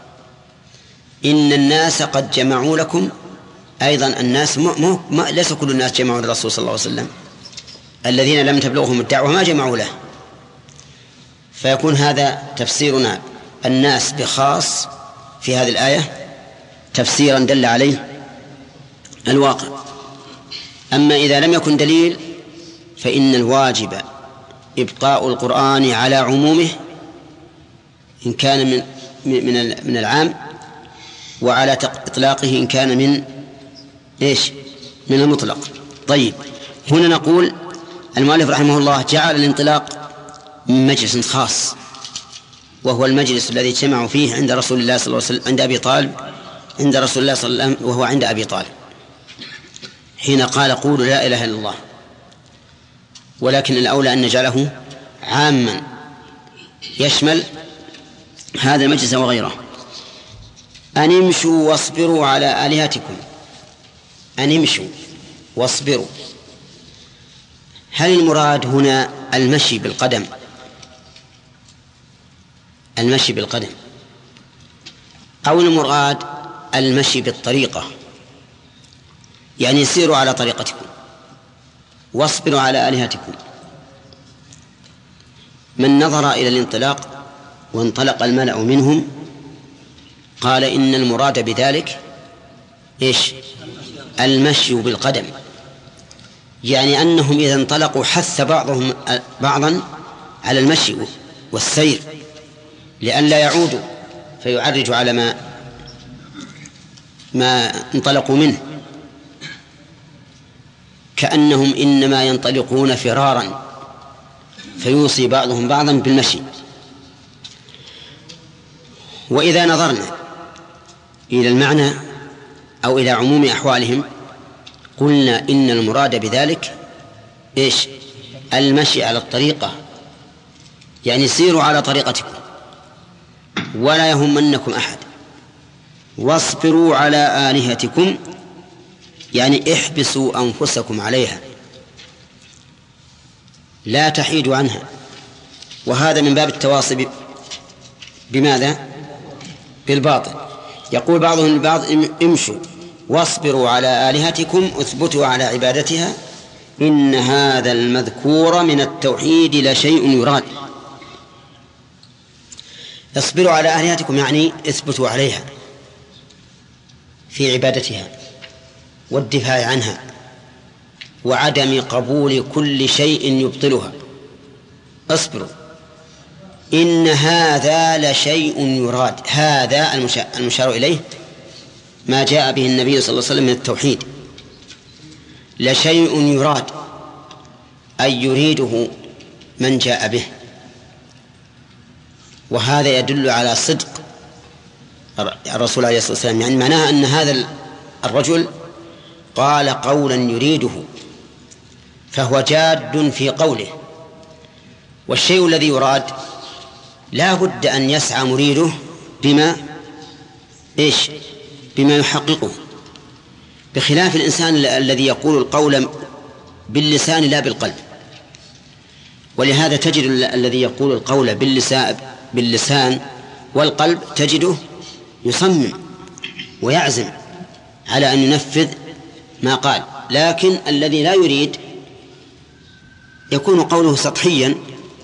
Speaker 2: إن الناس قد جمعوا لكم، أيضا الناس مو مو ما ليس كل الناس جمعوا للرسول صلى الله عليه وسلم، الذين لم تبلغهم الدعوة ما جمعوا له. فيكون هذا تفسيرنا الناس بخاص في هذه الآية تفسيرا دل عليه الواقع. أما إذا لم يكن دليل فإن الواجب إبقاء القرآن على عمومه إن كان من من من العام، وعلى إطلاقه إن كان من إيش؟ من المطلق. طيب، هنا نقول المؤلف رحمه الله جعل الانطلاق من مجلس خاص، وهو المجلس الذي اجتمعوا فيه عند رسول الله صلى الله عليه وسلم، عند أبي طالب، عند رسول الله صلى الله عليه وسلم، وهو عند أبي طالب حين قال قولوا لا إله إلا الله. ولكن الأولى أن نجعله عاما يشمل هذا المجلس وغيره. أن امشوا واصبروا على آلهتكم. أن امشوا واصبروا، هل المراد هنا المشي بالقدم؟ المشي بالقدم، أو المراد المشي بالطريقة، يعني سيروا على طريقتكم واصبروا على آلهتكم. من نظر إلى الانطلاق وانطلق الملأ منهم قال إن المراد بذلك إيش؟ المشي بالقدم، يعني أنهم إذا انطلقوا حث بعضهم بعضا على المشي والسير لئلا يعودوا فيعرج على ما ما انطلقوا منه، كأنهم إنما ينطلقون فرارا فيوصي بعضهم بعضا بالمشي. وإذا نظرنا إلى المعنى أو إلى عموم أحوالهم قلنا إن المراد بذلك إيش؟ المشي على الطريقة، يعني سيروا على طريقتكم ولا يهمنكم أحد، واصبروا على آلهتكم، يعني احبسوا أنفسكم عليها لا تحيدوا عنها. وهذا من باب التواصي بماذا؟ بالباطل. يقول بعضهم البعض امشوا واصبروا على آلهتكم اثبتوا على عبادتها إن هذا المذكور من التوحيد لشيء يراد. اصبروا على آلهتكم يعني اثبتوا عليها في عبادتها والدفاع عنها وعدم قبول كل شيء يبطلها. اصبروا إن هذا لشيء يراد. هذا المشار إليه ما جاء به النبي صلى الله عليه وسلم من التوحيد، لشيء يراد أي يريده من جاء به. وهذا يدل على صدق الرسول عليه الصلاة والسلام، يعني معناها أن هذا الرجل قال قولا يريده فهو جاد في قوله. والشيء الذي يراد لا بد أن يسعى مريده بما إيش؟ بما يحققه، بخلاف الإنسان الذي يقول القول باللسان لا بالقلب. ولهذا تجد الذي يقول القول باللسان باللسان والقلب تجده يصمم ويعزم على أن ينفذ ما قال، لكن الذي لا يريد يكون قوله سطحيا.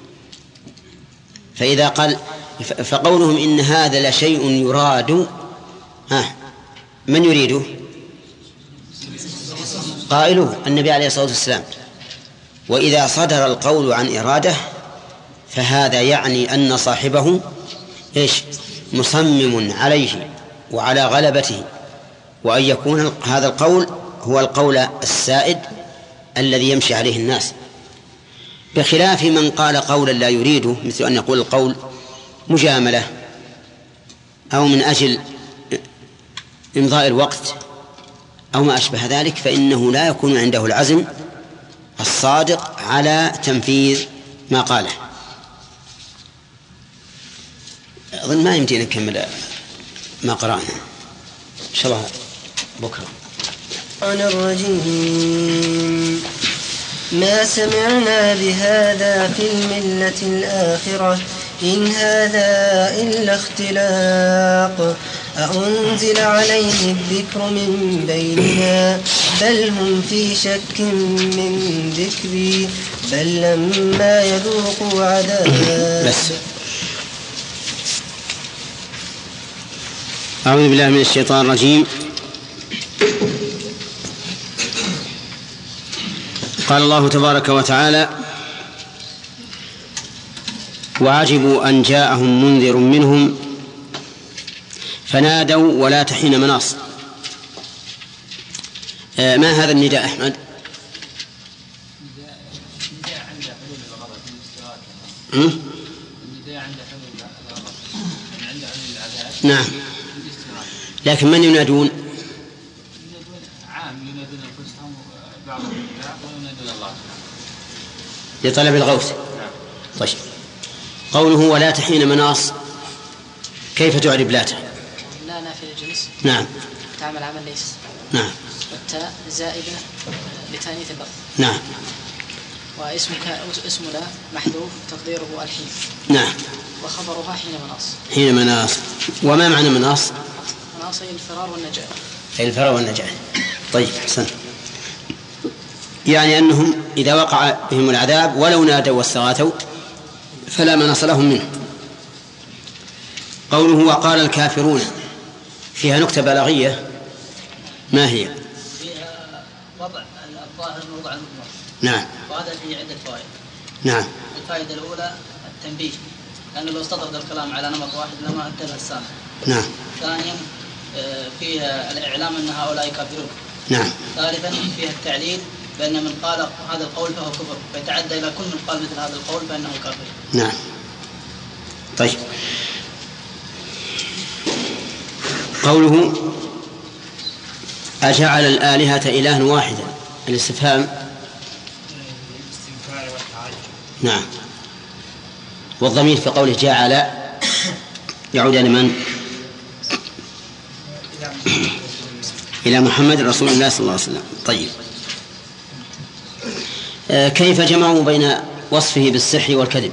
Speaker 2: فإذا قال فقولهم إن هذا لشيء يراد، ها من يريده؟ قائله النبي عليه الصلاة والسلام. وإذا صدر القول عن إرادة فهذا يعني أن صاحبه إيش؟ مصمم عليه وعلى غلبته، وأن يكون هذا القول هو القول السائد الذي يمشي عليه الناس، بخلاف من قال قولا لا يريده، مثل أن يقول القول مجاملة أو من أجل إمضاء الوقت أو ما أشبه ذلك، فإنه لا يكون عنده العزم الصادق على تنفيذ ما قاله. أظن ما يمكن نكمل ما قرأنا إن شاء الله بكرة.
Speaker 5: عن الرجيم ما سمعنا بهذا في الملة الآخرة إن هذا إلا اختلاق أأنزل عليه الذكر من بيننا بل هم في شك من ذكري بل لما يذوقوا عذاب.
Speaker 2: بس أعوذ بالله من الشيطان الرجيم. قال الله تبارك وتعالى وعجبوا أن جاءهم منذر منهم فنادوا ولا تحين مناص. آه ما هذا النداء أحمد؟
Speaker 3: النداء عند حلول الغضب والاستراحة. النداء عند حلول الغضب عند حلول العذاب.
Speaker 2: نعم. لكن من ينادون؟
Speaker 3: ينادون عام، ينادون أنفسهم بعضهم بالله وينادون الله
Speaker 2: لطلب الغوث. طيب قوله ولا تحين مناص كيف تعرب لاته؟
Speaker 6: لا نافي الجنس.
Speaker 2: نعم.
Speaker 6: تعمل عمل ليس.
Speaker 2: نعم.
Speaker 6: والتاء زائدة لتأنيث اللفظ.
Speaker 2: نعم.
Speaker 6: واسمك اسم لا محذوف تقديره الحين.
Speaker 2: نعم.
Speaker 6: وخبرها حين مناص.
Speaker 2: حين مناص. وما معنى مناص؟
Speaker 6: مناص الفرار والنجاة.
Speaker 2: الفرار والنجاة. طيب حسن. يعني أنهم إذا وقع بهم العذاب ولو نادوا واستغاثوا فلا مناص لهم منه. قوله وقال الكافرون فيها نكتة بلاغية ما هي؟
Speaker 7: فيها وضع الظاهر موضع المضمر.
Speaker 2: نعم.
Speaker 7: وهذا فيه عدة فوائد.
Speaker 2: نعم.
Speaker 7: الفائدة الأولى التنبيه، لأنه لو استطرد الكلام على نمط واحد لما انتبه السامع.
Speaker 2: نعم.
Speaker 7: ثانيا فيها الإعلام أن هؤلاء كافرون.
Speaker 2: نعم.
Speaker 7: ثالثا فيها التعليل بأن من قال هذا القول فهو كفر، فيتعدى إلى كل من قال مثل هذا القول فإنه كافر.
Speaker 2: نعم. طيب، قوله أجعل الآلهة إلها واحدا، الاستفهام
Speaker 4: الاستنكار والتعجب.
Speaker 2: نعم. والضمير في قوله جعل يعود إلى من؟ إلى محمد رسول الله صلى الله عليه وسلم. طيب، آه كيف جمعوا بين وصفه بالسحر والكذب؟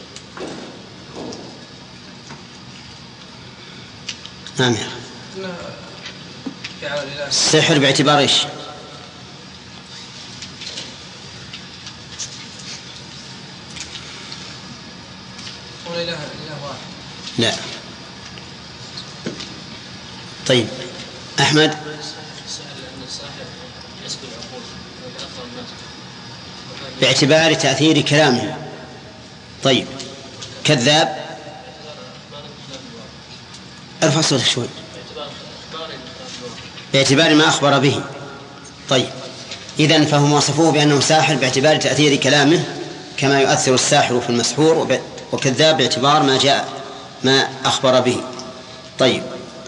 Speaker 2: نعم. السحر باعتبار ايش؟ لا. طيب، أحمد. باعتبار تأثير كلامه. طيب، كذاب. ارفع صوتك شوي. باعتبار ما أخبر به. طيب، إذن فهم وصفوه بأنه ساحر باعتبار تأثير كلامه كما يؤثر الساحر في المسحور، وكذاب باعتبار ما جاء ما أخبر به. طيب،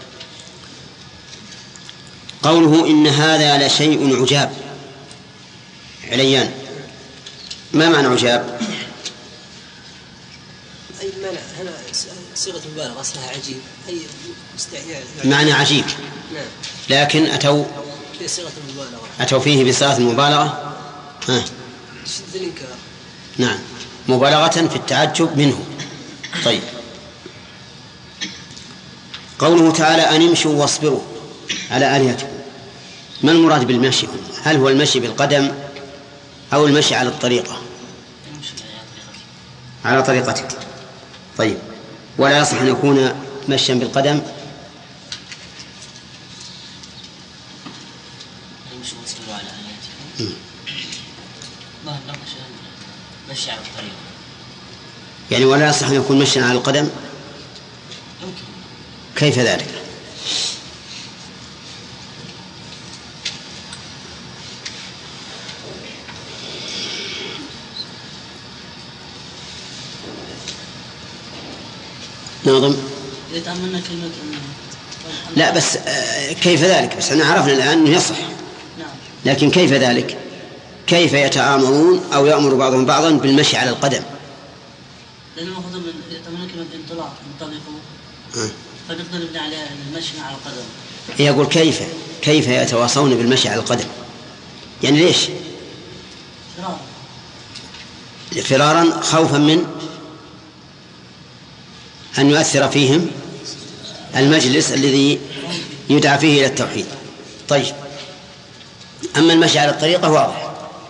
Speaker 2: قوله إن هذا لشيء عجاب، عليان، ما معنى عجاب؟
Speaker 8: أي معنى؟ هنا صيغة مبالغة أصلها عجيب، أي مستعجل.
Speaker 2: معنى عجيب.
Speaker 8: نعم.
Speaker 2: لكن أتوا
Speaker 8: في صيغة المبالغة.
Speaker 2: أتوا فيه بصيغة المبالغة. ها.
Speaker 8: شد الإنكار.
Speaker 2: نعم، مبالغة في التعجب منه. طيب، قوله تعالى أن امشوا واصبروا على آلهتكم، ما المراد بالمشي؟ هل هو المشي بالقدم أو المشي على الطريقة؟ على طريقتك. طيب، ولا يصح أن يكون مشيا بالقدم؟
Speaker 9: مشي على الطريقة،
Speaker 2: يعني ولا يصح أن يكون مشيا على القدم؟
Speaker 9: يمكن.
Speaker 2: كيف ذلك؟ ناظم. لا بس كيف ذلك؟ بس احنا عرفنا الآن أنه يصح، لكن كيف ذلك؟ كيف يتآمرون أو يأمر بعضهم بعضا بالمشي على القدم؟
Speaker 9: لأنه المفروض يتمنى كلمة انطلاق انطلقوا، فنقدر نبني على المشي على القدم.
Speaker 2: يقول كيف كيف يتواصون بالمشي على القدم؟ يعني ليش؟
Speaker 9: فرارا.
Speaker 2: فرارا، خوفا من أن يؤثر فيهم المجلس الذي يدعى فيه إلى التوحيد. طيب، أما المشي على الطريقة واضح.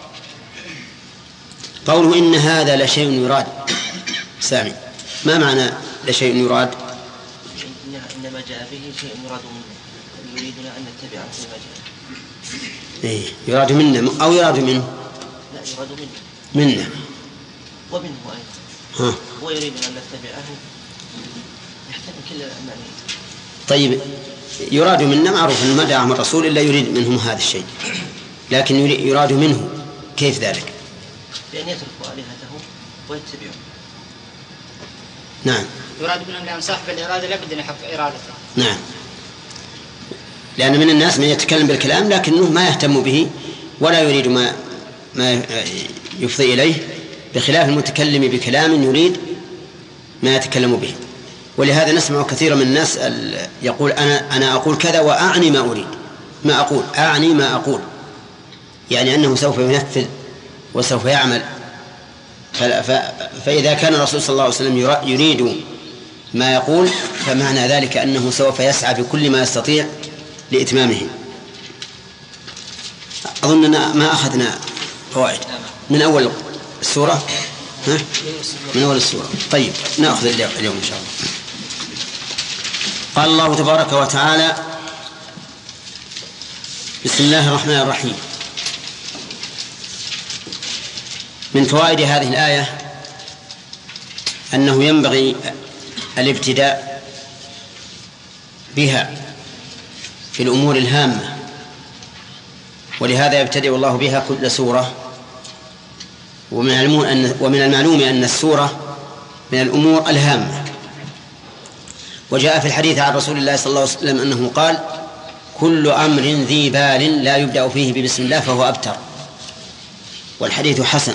Speaker 2: قوله إن هذا لشيء يراد، سامي، ما معنى لشيء يراد؟
Speaker 10: إنما جاء به شيء يراد منه، يريدنا أن نتبعه فيما جاء.
Speaker 2: إيه، يراد منا أو يراد منه؟
Speaker 10: لا، يراد منه.
Speaker 2: منا
Speaker 10: ومنه أيضا.
Speaker 2: ها.
Speaker 10: هو يريدنا أن نتبعه، يحتمل كل المعنى.
Speaker 2: طيب، يراد منا معروف أن ما دعاهم الرسول إلا يريد منهم هذا الشيء، لكن يراد منه كيف ذلك؟
Speaker 10: بأن يتركوا آلهته ويتبعوا.
Speaker 2: نعم.
Speaker 11: يراد منهم لأن صاحب الإرادة لابد أن يحقق إرادته.
Speaker 2: نعم، لأن من الناس من يتكلم بالكلام لكنه ما يهتم به ولا يريد ما ما يفضي إليه، بخلاف المتكلم بكلام يريد ما يتكلم به. ولهذا نسمع كثيرا من الناس يقول أنا أنا أقول كذا وأعني ما أريد، ما أقول أعني ما أقول، يعني أنه سوف ينفذ وسوف يعمل. فإذا كان الرسول صلى الله عليه وسلم يريد ما يقول فمعنى ذلك أنه سوف يسعى بكل ما يستطيع لإتمامه. أظننا ما أخذنا فوائد من أول السورة، ها؟ من أول السورة. طيب، نأخذ اليوم إن شاء الله. قال الله تبارك وتعالى: بسم الله الرحمن الرحيم. من فوائد هذه الآية أنه ينبغي الابتداء بها في الأمور الهامة، ولهذا يبتدئ الله بها كل سورة. ومن المعلوم أن السورة من الأمور الهامة. وجاء في الحديث عن رسول الله صلى الله عليه وسلم أنه قال: كل أمر ذي بال لا يبدأ فيه ببسم الله فهو أبتر. والحديث حسن.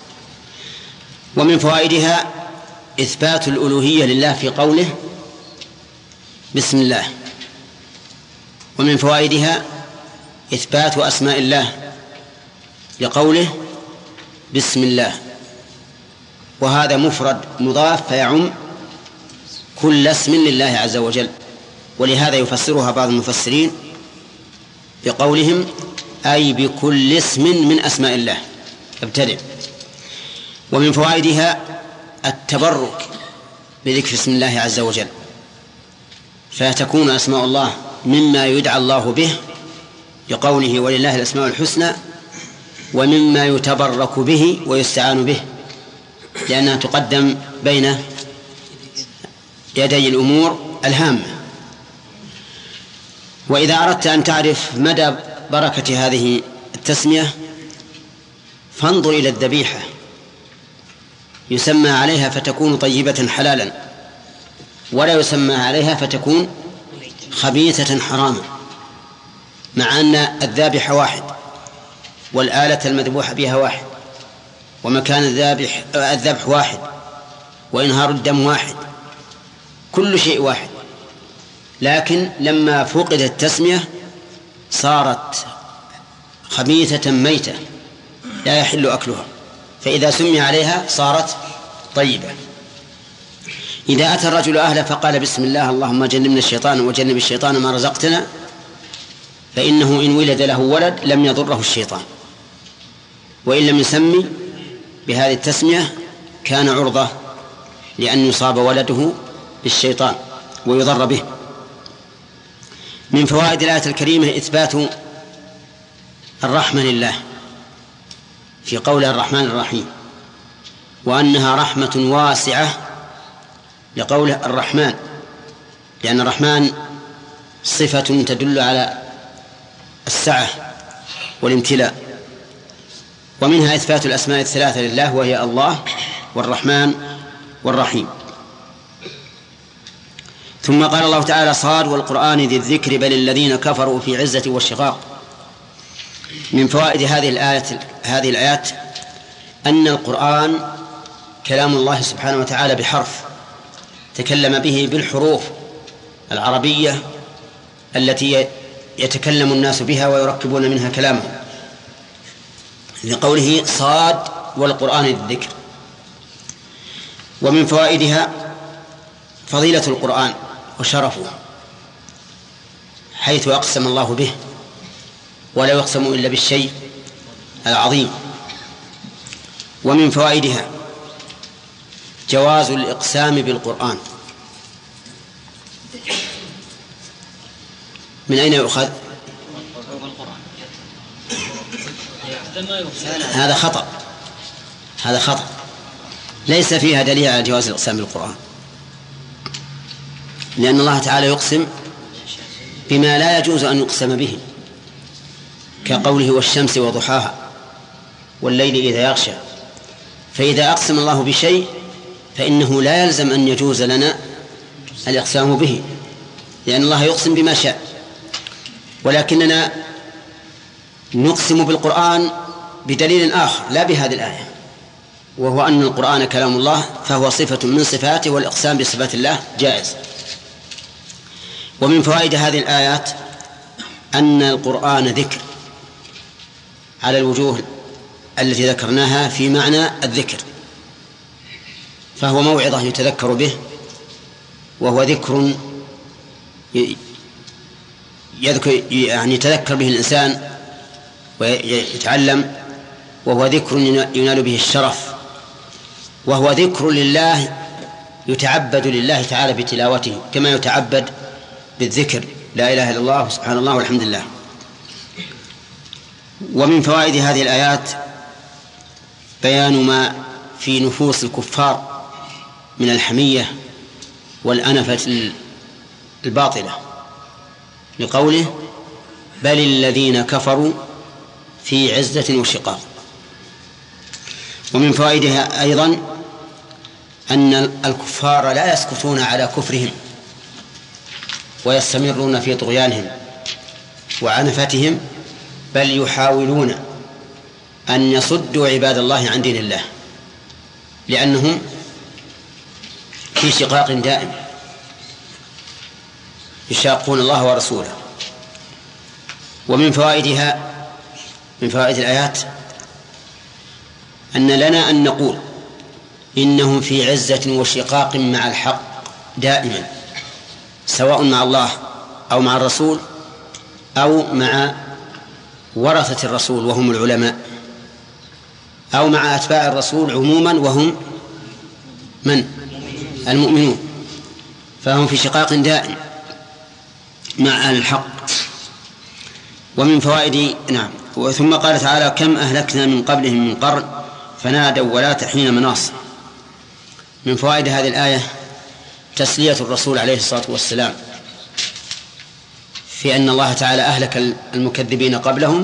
Speaker 2: ومن فوائدها إثبات الألوهية لله في قوله بسم الله. ومن فوائدها إثبات أسماء الله لقوله بسم الله، وهذا مفرد مضاف فيعم كل اسم لله عز وجل. ولهذا يفسرها بعض المفسرين بقولهم أي بكل اسم من أسماء الله ابتدئ. ومن فوائدها التبرك بذكر اسم الله عز وجل، فتكون أسماء الله مما يدعى الله به لقوله ولله الأسماء الحسنى، ومما يتبرك به ويستعان به، لأنها تقدم بين يدي الأمور الهامة. وإذا أردت أن تعرف مدى بركة هذه التسمية فانظر إلى الذبيحة، يسمى عليها فتكون طيبة حلالا، ولا يسمى عليها فتكون خبيثة حراما، مع أن الذابح واحد والآلة المذبوحة بها واحد ومكان الذابح الذبح واحد وإنهار الدم واحد، كل شيء واحد. لكن لما فقدت التسمية صارت خبيثة ميتة لا يحل أكلها، فإذا سمي عليها صارت طيبة. إذا أتى الرجل أهله فقال بسم الله اللهم جنبنا الشيطان وجنب الشيطان ما رزقتنا، فإنه إن ولد له ولد لم يضره الشيطان، وإن لم يسمي بهذه التسمية كان عرضة لأن يصاب ولده بالشيطان ويضر به. من فوائد الآية الكريمة إثبات الرحمة لله في قوله الرحمن الرحيم، وأنها رحمة واسعة لقوله الرحمن، لأن الرحمن صفة تدل على السعة والامتلاء. ومنها إثبات الأسماء الثلاثة لله، وهي الله والرحمن والرحيم. ثم قال الله تعالى صاد والقرآن ذي الذكر بل الذين كفروا في عزة والشقاق. من فوائد هذه الآية هذه الآيات أن القرآن كلام الله سبحانه وتعالى بحرف تكلم به بالحروف العربية التي يتكلم الناس بها ويركبون منها كلامهم، لقوله صاد والقرآن ذي الذكر. ومن فوائدها فضيلة القرآن وشرفه، حيث أقسم الله به ولا يقسم إلا بالشيء العظيم. ومن فوائدها جواز الإقسام بالقرآن. من أين يؤخذ؟ هذا خطأ، هذا خطأ، ليس فيها دليل على جواز الإقسام بالقرآن، لأن الله تعالى يقسم بما لا يجوز أن يقسم به، كقوله والشمس وضحاها والليل إذا يغشى. فإذا أقسم الله بشيء فإنه لا يلزم أن يجوز لنا الإقسام به، لأن الله يقسم بما شاء. ولكننا نقسم بالقرآن بدليل آخر لا بهذه الآية، وهو أن القرآن كلام الله فهو صفة من صفاته، والإقسام بصفات الله جائز. ومن فوائد هذه الآيات أن القرآن ذكر على الوجوه التي ذكرناها في معنى الذكر، فهو موعظة يتذكر به، وهو ذكر يذكر يعني يتذكر به الإنسان ويتعلم، وهو ذكر ينال به الشرف، وهو ذكر لله يتعبد لله تعالى بتلاوته كما يتعبد بالذكر لا إله إلا الله سبحان الله والحمد لله. ومن فوائد هذه الآيات بيان ما في نفوس الكفار من الحمية والأنفة الباطلة، لقوله بل الذين كفروا في عزة وشقاق. ومن فوائدها أيضا أن الكفار لا يسكتون على كفرهم ويستمرون في طغيانهم وعنفتهم، بل يحاولون أن يصدوا عباد الله عن دين الله، لأنهم في شقاق دائم يشاقون الله ورسوله. ومن فوائدها من فوائد الآيات أن لنا أن نقول إنهم في عزة وشقاق مع الحق دائما، سواء مع الله أو مع الرسول أو مع ورثة الرسول وهم العلماء، أو مع أتباع الرسول عموما وهم من؟ المؤمنون. فهم في شقاق دائم مع الحق. ومن فوائد نعم ثم قال تعالى كم أهلكنا من قبلهم من قرن فنادوا ولا تحين مناص. من فوائد هذه الآية تسلية الرسول عليه الصلاة والسلام في أن الله تعالى أهلك المكذبين قبلهم،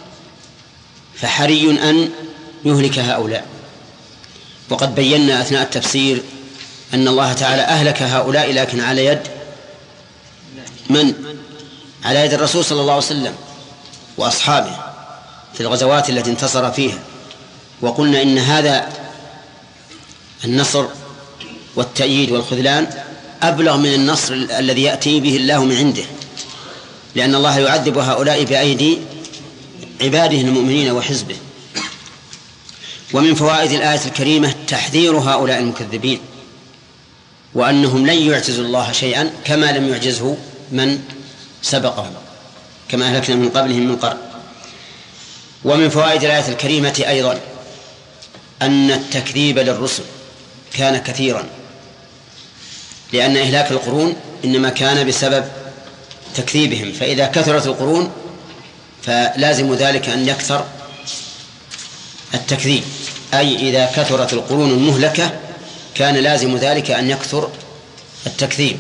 Speaker 2: فحري أن يهلك هؤلاء. وقد بينا أثناء التفسير أن الله تعالى أهلك هؤلاء لكن على يد من؟ على يد الرسول صلى الله عليه وسلم وأصحابه في الغزوات التي انتصر فيها. وقلنا إن هذا النصر والتأييد والخذلان أبلغ من النصر الذي يأتي به الله من عنده، لأن الله يعذب هؤلاء بأيدي عباده المؤمنين وحزبه. ومن فوائد الآية الكريمة تحذير هؤلاء المكذبين، وأنهم لن يعجزوا الله شيئا كما لم يعجزه من سبقهم، كما أهلكنا من قبلهم من قرن. ومن فوائد الآية الكريمة أيضا أن التكذيب للرسل كان كثيرا، لأن إهلاك القرون إنما كان بسبب تكذيبهم، فإذا كثرت القرون فلازم ذلك أن يكثر التكذيب، أي إذا كثرت القرون المهلكة كان لازم ذلك أن يكثر التكذيب.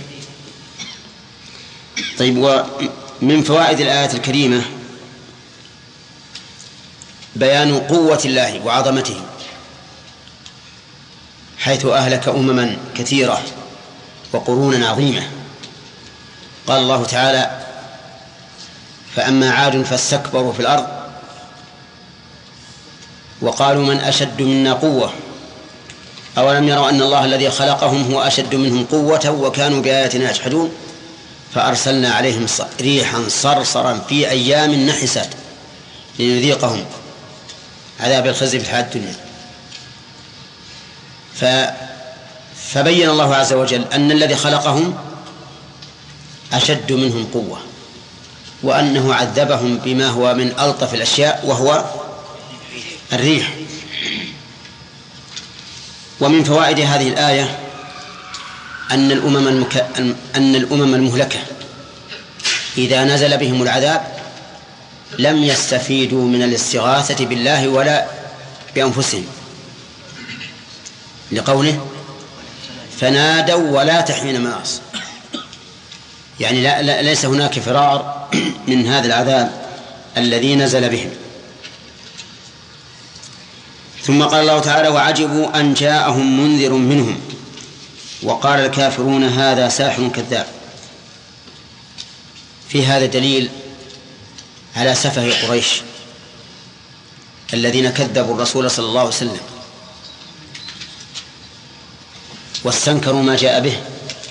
Speaker 2: طيب، ومن فوائد الآية الكريمة بيان قوة الله وعظمته، حيث أهلك أمما كثيرة وقرونا عظيمة. قال الله تعالى فأما عاد فاستكبروا في الأرض وقالوا من أشد منا قوة أولم يروا أن الله الذي خلقهم هو أشد منهم قوة وكانوا بآياتنا يجحدون فأرسلنا عليهم ريحا صرصرا في أيام نحسات لنذيقهم عذاب الخزي في الحياة الدنيا. فبين الله عز وجل أن الذي خلقهم أشد منهم قوة، وأنه عذبهم بما هو من ألطف الأشياء وهو الريح. ومن فوائد هذه الآية أن الأمم المك... أن الأمم المهلكة إذا نزل بهم العذاب لم يستفيدوا من الاستغاثة بالله ولا بأنفسهم، لقوله فنادوا ولا تحين مناص، يعني لا لا ليس هناك فرار من هذا العذاب الذي نزل بهم. ثم قال الله تعالى وعجبوا أن جاءهم منذر منهم وقال الكافرون هذا ساحر كذاب. في هذا دليل على سفه قريش الذين كذبوا الرسول صلى الله عليه وسلم واستنكروا ما جاء به.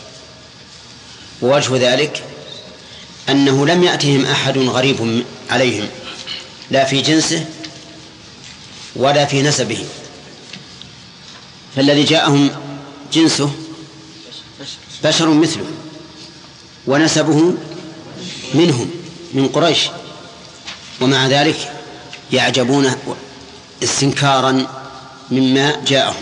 Speaker 2: ووجه ذلك أنه لم يأتهم أحد غريب عليهم لا في جنسه ولا في نسبه، فالذي جاءهم جنسه بشر مثله ونسبه منهم من قريش، ومع ذلك يعجبون استنكارا مما جاءهم.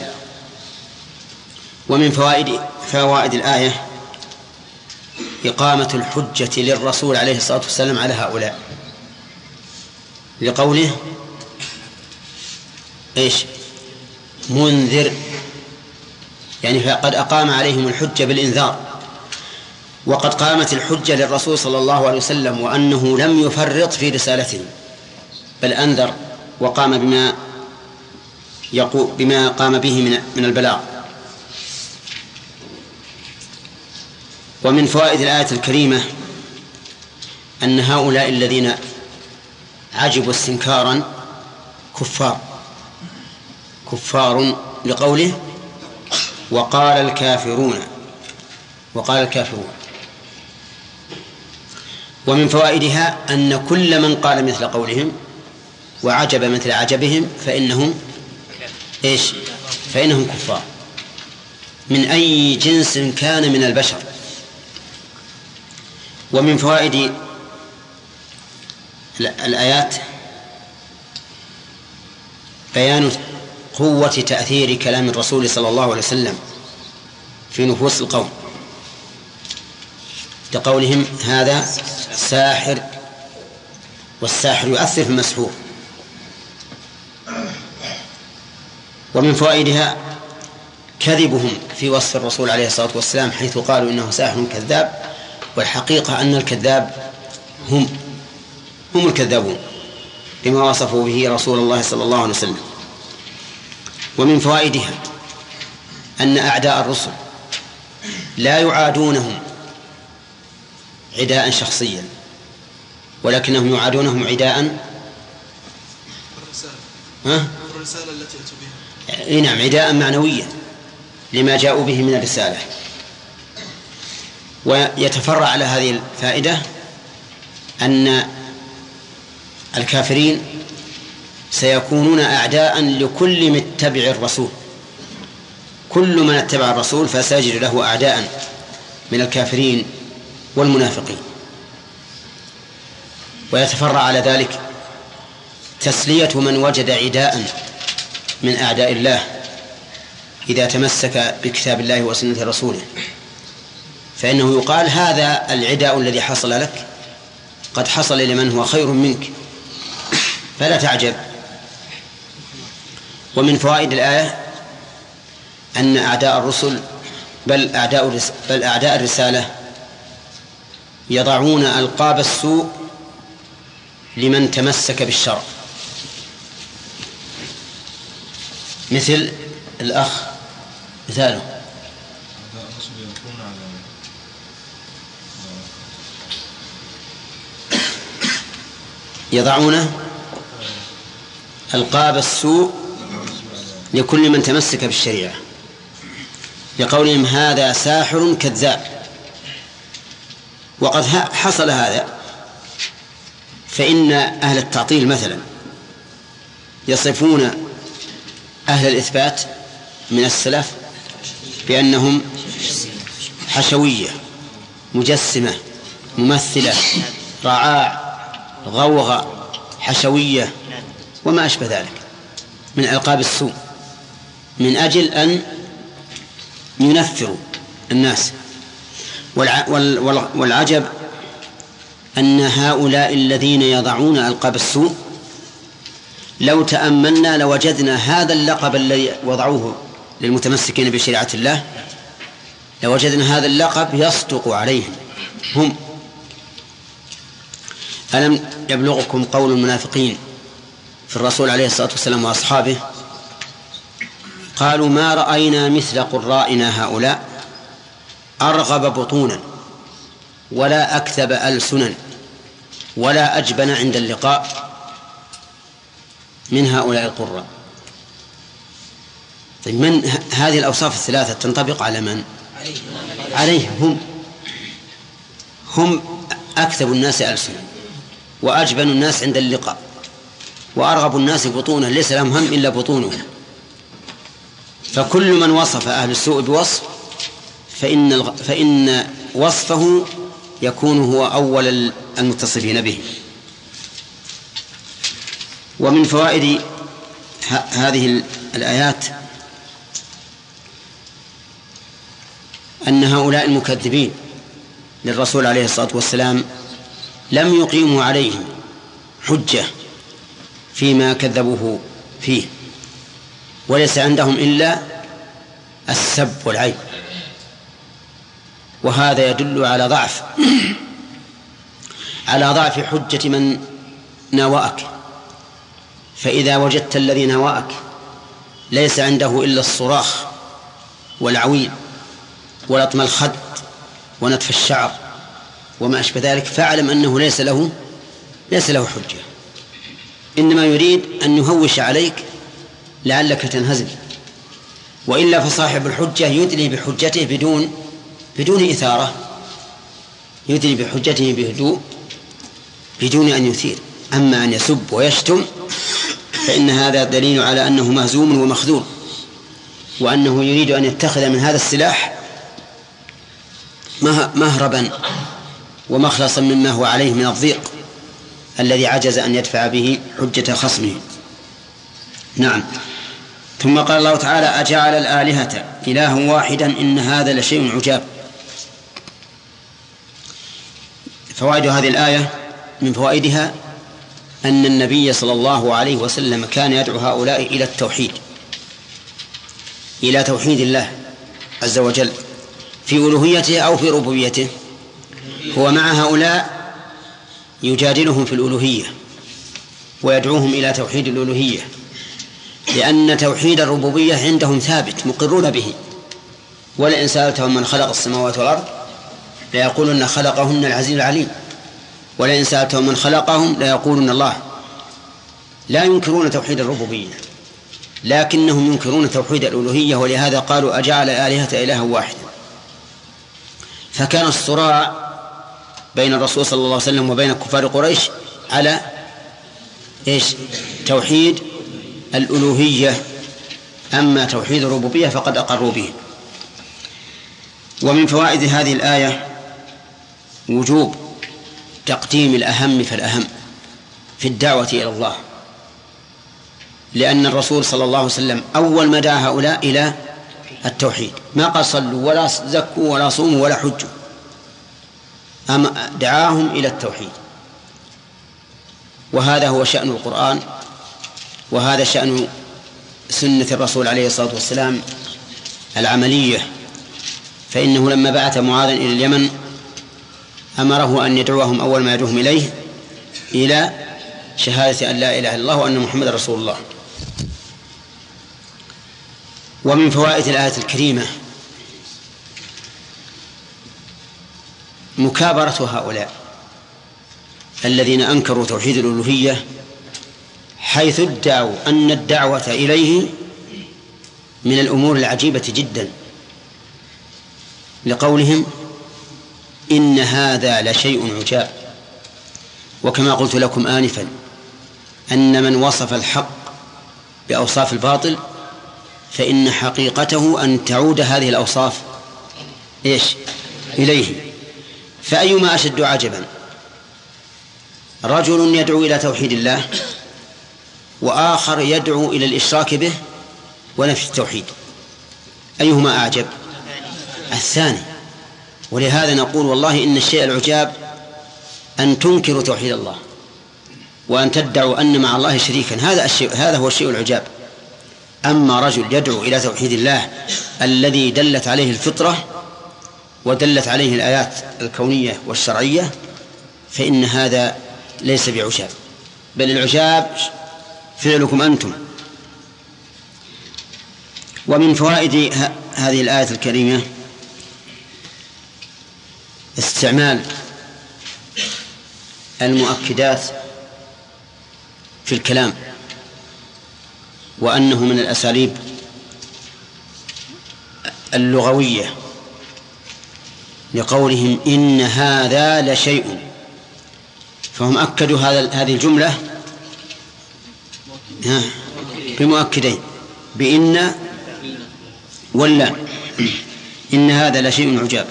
Speaker 2: ومن فوائد فوائد الآية إقامة الحجة للرسول عليه الصلاة والسلام على هؤلاء، لقوله إيش منذر، يعني فقد أقام عليهم الحجة بالإنذار، وقد قامت الحجة للرسول صلى الله عليه وسلم وأنه لم يفرط في رسالته، بل أنذر وقام بما يقول بما قام به من من البلاغ. ومن فوائد الآية الكريمة أن هؤلاء الذين عجبوا استنكارا كفار كفار لقوله وقال الكافرون وقال الكافرون. ومن فوائدها أن كل من قال مثل قولهم وعجب مثل عجبهم فإنهم إيش؟ فإنهم كفار من أي جنس كان من البشر. ومن فوائد الآيات بيان قوة تأثير كلام الرسول صلى الله عليه وسلم في نفوس القوم لقولهم هذا ساحر، والساحر يؤثر في المسحور. ومن فوائدها كذبهم في وصف الرسول عليه الصلاة والسلام حيث قالوا إنه ساحر كذاب، والحقيقة أن الكذاب هم هم الكذابون بما وصفوا به رسول الله صلى الله عليه وسلم. ومن فوائدها أن أعداء الرسل لا يعادونهم عداء شخصيا، ولكنهم يعادونهم عداء ها؟
Speaker 12: الرسالة التي أتوا بها.
Speaker 2: نعم، عداء معنويا لما جاءوا به من الرسالة. ويتفرع على هذه الفائدة أن الكافرين سيكونون أعداء لكل متبع الرسول، كل من اتبع الرسول فسيجد له أعداء من الكافرين والمنافقين. ويتفرع على ذلك تسلية من وجد عداء من أعداء الله إذا تمسك بكتاب الله وسنة رسوله، فإنه يقال هذا العداء الذي حصل لك قد حصل لمن هو خير منك فلا تعجب. ومن فوائد الآية أن أعداء الرسل بل أعداء بل أعداء الرسالة يضعون ألقاب السوء لمن تمسك بالشرع، مثل الأخ مثاله يضعون ألقاب السوء لكل من تمسك بالشريعة لقولهم هذا ساحر كذاب. وقد حصل هذا، فإن أهل التعطيل مثلا يصفون أهل الإثبات من السلف بأنهم حشوية مجسمة ممثلة رعاع غوغة حشوية وما أشبه ذلك من ألقاب السوء من أجل أن ينفروا الناس. والعجب أن هؤلاء الذين يضعون ألقاب السوء لو تأملنا لوجدنا هذا اللقب الذي وضعوه للمتمسكين بشريعة الله لوجدنا هذا اللقب يصدق عليهم هم. ألم يبلغكم قول المنافقين في الرسول عليه الصلاة والسلام وأصحابه قالوا ما رأينا مثل قرائنا هؤلاء أرغب بطونا ولا أكذب ألسنا ولا أجبن عند اللقاء من هؤلاء القراء. طيب من هذه الأوصاف الثلاثة تنطبق على من؟ عليهم هم هم أكذب الناس ألسنا وأجبن الناس عند اللقاء وأرغب الناس بطونا ليس لهم هم إلا بطونهم. فكل من وصف أهل السوء بوصف فإن, فإن وصفه يكون هو أول المتصفين به. ومن فوائد هذه الآيات أن هؤلاء المكذبين للرسول عليه الصلاة والسلام لم يقيموا عليهم حجة فيما كذبوه فيه، وليس عندهم إلا السب والعيب. وهذا يدل على ضعف على ضعف حجة من ناوأك. فإذا وجدت الذي ناوأك ليس عنده إلا الصراخ والعويل ولطم الخد ونتف الشعر وما أشبه ذلك، فاعلم أنه ليس له ليس له حجة، إنما يريد أن يهوش عليك لعلك تنهزم. وإلا فصاحب الحجة يدلي بحجته بدون بدون إثارة، يدلي بحجته بهدوء بدون أن يثير. أما أن يسب ويشتم فإن هذا دليل على أنه مهزوم ومخذول، وأنه يريد أن يتخذ من هذا السلاح مهربا ومخلصا مما هو عليه من الضيق الذي عجز أن يدفع به حجة خصمه. نعم. ثم قال الله تعالى: أجعل الآلهة إلها واحدا إن هذا لشيء عجاب. فوائد هذه الآية: من فوائدها أن النبي صلى الله عليه وسلم كان يدعو هؤلاء إلى التوحيد، إلى توحيد الله عز وجل في ألوهيته أو في ربوبيته. هو مع هؤلاء يجادلهم في الألوهية ويدعوهم إلى توحيد الألوهية، لأن توحيد الربوبية عندهم ثابت مقرون به. ولئن سألتهم من خلق السماوات والأرض ليقولن خلقهن العزيز العليم، ولئن سألتهم من خلقهم ليقولن الله. لا ينكرون توحيد الربوبية لكنهم ينكرون توحيد الألوهية، ولهذا قالوا: أجعل الآلهة إلها واحدا. فكان الصراع بين الرسول صلى الله عليه وسلم وبين كفار قريش على إيش؟ توحيد الألوهية. أما توحيد الربوبية فقد أقروا به. ومن فوائد هذه الآية وجوب تقديم الأهم فالأهم في الدعوة إلى الله، لأن الرسول صلى الله عليه وسلم أول ما دعا هؤلاء إلى التوحيد، ما قال صلوا ولا زكوا ولا صوموا ولا حجوا، أما دعاهم إلى التوحيد. وهذا هو شأن القرآن، وهذا شأن سنة الرسول عليه الصلاة والسلام العملية. فإنه لما بعث معاذا إلى اليمن أمره أن يدعوهم أول ما يدعوهم إليه إلى شهادة أن لا إله إلا الله وأن محمد رسول الله. ومن فوائد الآية الكريمة مكابرة هؤلاء الذين أنكروا توحيد الألوهية، حيث ادعوا أن الدعوة إليه من الأمور العجيبة جدا، لقولهم: إن هذا لشيء عجاب. وكما قلت لكم آنفا أن من وصف الحق بأوصاف الباطل فإن حقيقته أن تعود هذه الأوصاف إيش؟ إليه. فأيما أشد عجبا، رجل يدعو إلى توحيد الله وآخر يدعو إلى الإشراك به ونفي التوحيد، أيهما أعجب؟ الثاني. ولهذا نقول: والله إن الشيء العجاب أن تنكروا توحيد الله وأن تدعوا أن مع الله شريكا، هذا الشيء، هذا هو الشيء العجاب. أما رجل يدعو إلى توحيد الله الذي دلت عليه الفطرة ودلت عليه الآيات الكونية والشرعية فإن هذا ليس بعجاب، بل العجاب فعلكم أنتم. ومن فوائد هذه الآية الكريمة استعمال المؤكدات في الكلام، وأنه من الأساليب اللغوية، لقولهم: إن هذا لشيء. فهم أكدوا هذا هذه الجملة بمؤكدين، بإن ولا. إن هذا لشيء عجاب.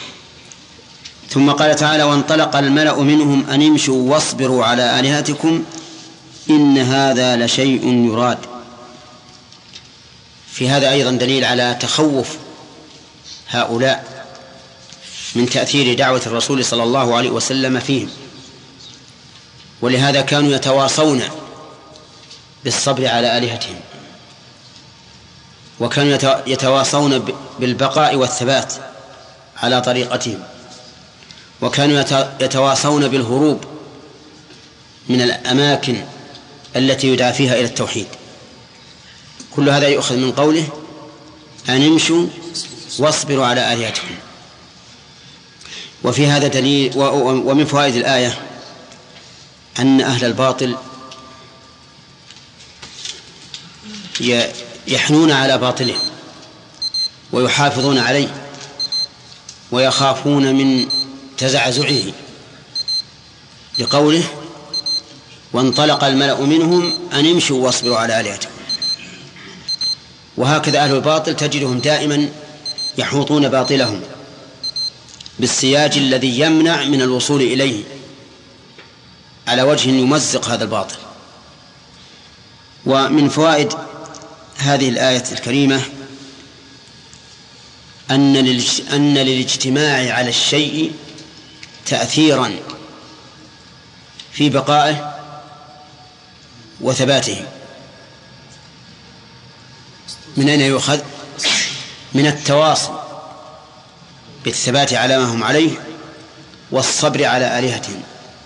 Speaker 2: ثم قال تعالى: وانطلق الملأ منهم أن امشوا واصبروا على آلهتكم إن هذا لشيء يراد. في هذا أيضا دليل على تخوف هؤلاء من تأثير دعوة الرسول صلى الله عليه وسلم فيهم، ولهذا كانوا يتواصون بالصبر على آلهتهم، وكانوا يتواصون بالبقاء والثبات على طريقتهم، وكانوا يتواصون بالهروب من الأماكن التي يدعى فيها إلى التوحيد. كل هذا يؤخذ من قوله أن امشوا واصبروا على آلهتكم. وفي هذا دليل. ومن فوائد الآية أن أهل الباطل يحنون على باطلهم ويحافظون عليه ويخافون من تزعزعه، لقوله وانطلق الملأ منهم أن امشوا واصبروا على آلهتكم. وهكذا أهل الباطل تجدهم دائما يحوطون باطلهم بالسياج الذي يمنع من الوصول إليه على وجه يمزق هذا الباطل. ومن فوائد هذه الآية الكريمة أن أن للاجتماع على الشيء تأثيرا في بقائه وثباته. من أين يؤخذ؟ من التواصي بالثبات على ما هم عليه والصبر على آلهتهم.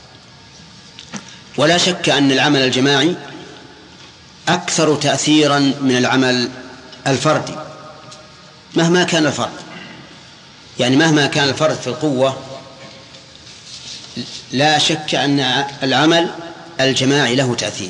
Speaker 2: ولا شك أن العمل الجماعي أكثر تأثيرا من العمل الفردي مهما كان الفرد، يعني مهما كان الفرد في القوة لا شك أن العمل الجماعي له تأثير.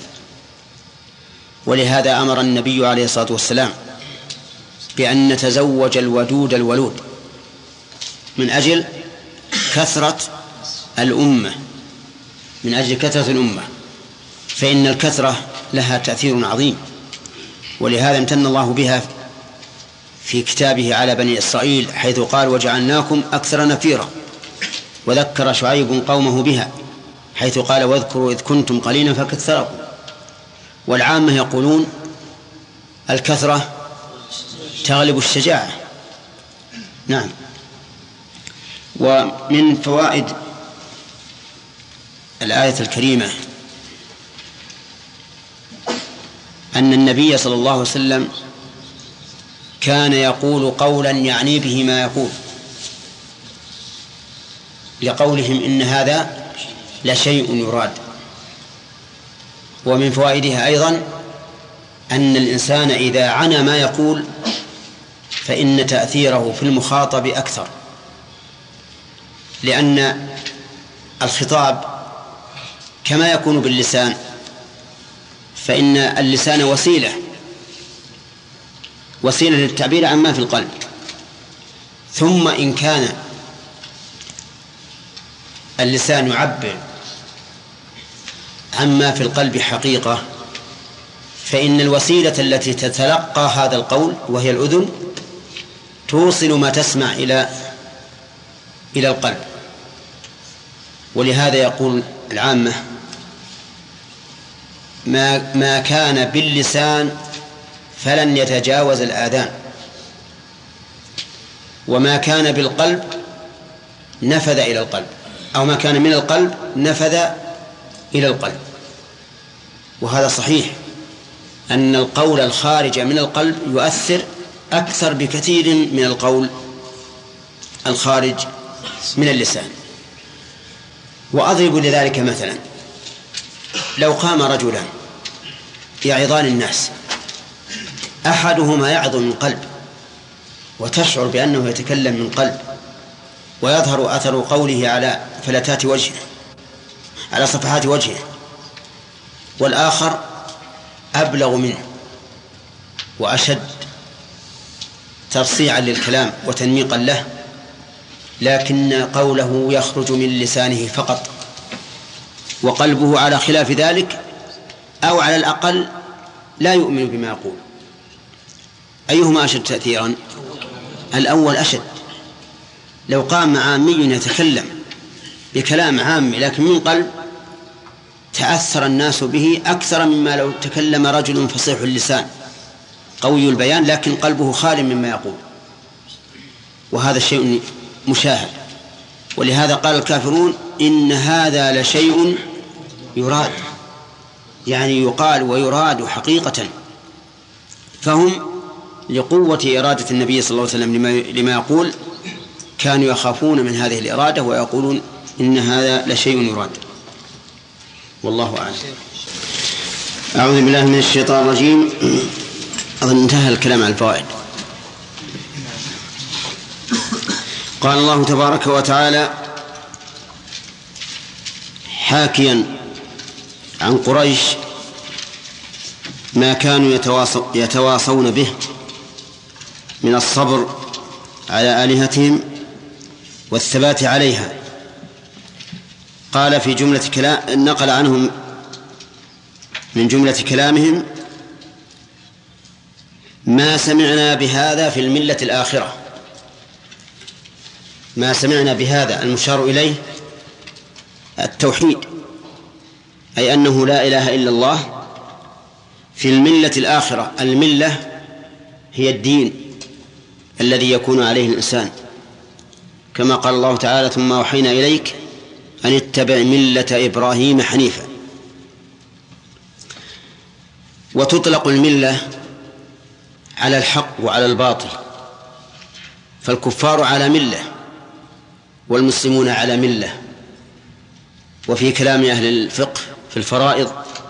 Speaker 2: ولهذا أمر النبي عليه الصلاة والسلام بأن نتزوج الودود الولود من أجل كثرة الأمة من أجل كثرة الأمة فإن الكثرة لها تأثير عظيم. ولهذا امتن الله بها في كتابه على بني إسرائيل حيث قال وجعلناكم أكثر نفيرا. وذكر شعيب قومه بها حيث قال واذكروا إذ كنتم قليلا فكثركم. والعامة يقولون الكثرة تغلب الشجاعة. نعم. ومن فوائد الآية الكريمة أن النبي صلى الله عليه وسلم كان يقول قولا يعني به ما يقول، لقولهم إن هذا لشيء يراد. ومن فوائدها أيضا أن الإنسان إذا عنى ما يقول فإن تأثيره في المخاطب أكثر، لأن الخطاب كما يكون باللسان فإن اللسان وسيلة وسيلة للتعبير عن ما في القلب، ثم إن كان اللسان يعبر عما في القلب حقيقة فإن الوسيلة التي تتلقى هذا القول وهي الأذن توصل ما تسمع إلى إلى القلب. ولهذا يقول العامة ما ما كان باللسان فلن يتجاوز الآذان، وما كان بالقلب نفذ إلى القلب، أو ما كان من القلب نفذ إلى القلب. وهذا صحيح أن القول الخارج من القلب يؤثر أكثر بكثير من القول الخارج من اللسان. وأضرب لذلك مثلا، لو قام رجلان يعظان الناس، أحدهما يعظ من قلب وتشعر بأنه يتكلم من قلب ويظهر أثر قوله على فلتات وجهه على صفحات وجهه، والآخر أبلغ منه وأشد ترصيعا للكلام وتنميقا له، لكن قوله يخرج من لسانه فقط وقلبه على خلاف ذلك، أو على الأقل لا يؤمن بما يقول. أيهما أشد تأثيرا؟ الأول أشد. لو قام عامي يتكلم بكلام عامي لكن من قلب تأثر الناس به أكثر مما لو تكلم رجل فصيح اللسان قوي البيان لكن قلبه خال مما يقول، وهذا شيء مشاهد. ولهذا قال الكافرون إن هذا لشيء يراد، يعني يقال ويراد حقيقة. فهم لقوة إرادة النبي صلى الله عليه وسلم لما, لما يقول كانوا يخافون من هذه الإرادة ويقولون إن هذا لشيء يراد. والله أعلم. أعوذ بالله من الشيطان الرجيم. أظن انتهى الكلام عن الفوائد. قال الله تبارك وتعالى حاكيا عن قريش ما كانوا يتواصون به من الصبر على آلهتهم والثبات عليها. قال في جملة كلام نقل عنهم من جملة كلامهم ما سمعنا بهذا في الملة الآخرة. ما سمعنا بهذا المشار إليه التوحيد، أي أنه لا إله إلا الله في الملة الآخرة. الملة هي الدين الذي يكون عليه الإنسان، كما قال الله تعالى ثم أوحينا إليك أن اتبع ملة إبراهيم حنيفا. وتطلق الملة على الحق وعلى الباطل، فالكفار على ملة والمسلمون على ملة. وفي كلام أهل الفقه في الفرائض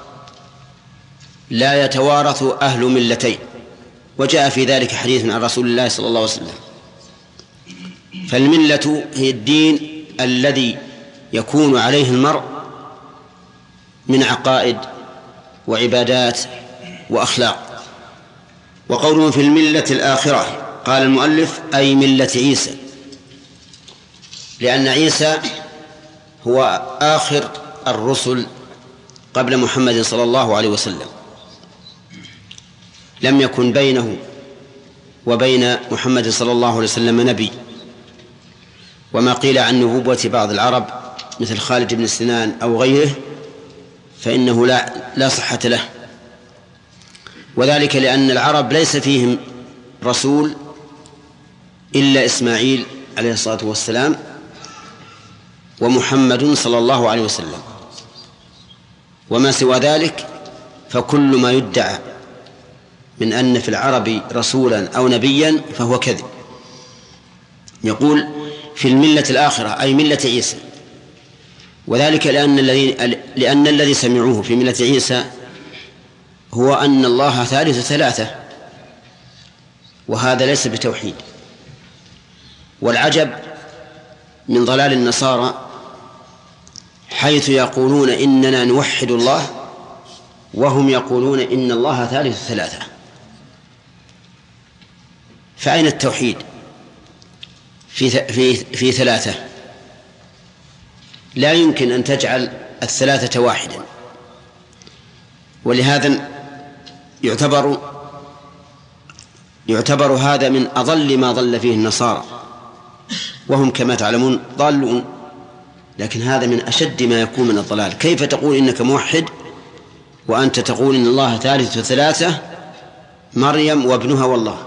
Speaker 2: لا يتوارث أهل ملتين، وجاء في ذلك حديث عن رسول الله صلى الله عليه وسلم. فالملة هي الدين الذي يكون عليه المرء من عقائد وعبادات وأخلاق. وقوله في الملة الآخرة قال المؤلف أي ملة عيسى، لأن عيسى هو آخر الرسل قبل محمد صلى الله عليه وسلم، لم يكن بينه وبين محمد صلى الله عليه وسلم نبي. وما قيل عن نبوة بعض العرب مثل خالد بن سنان أو غيره فإنه لا, لا صحة له، وذلك لأن العرب ليس فيهم رسول إلا إسماعيل عليه الصلاة والسلام ومحمد صلى الله عليه وسلم، وما سوى ذلك فكل ما يدعى من أن في العرب رسولا أو نبيا فهو كذب. يقول في الملة الآخرة أي ملة عيسى، وذلك لأن الذي لأن الذي سمعوه في ملة عيسى هو أن الله ثالث ثلاثة، وهذا ليس بتوحيد. والعجب من ضلال النصارى حيث يقولون إننا نوحد الله وهم يقولون إن الله ثالث ثلاثة. فأين التوحيد في في في ثلاثة؟ لا يمكن أن تجعل الثلاثة واحدا. ولهذا يعتبر يعتبر هذا من أضل ما ضل فيه النصارى، وهم كما تعلمون ضالون، لكن هذا من أشد ما يكون من الضلال. كيف تقول إنك موحد وأنت تقول إن الله ثالث ثلاثة، مريم وابنها والله؟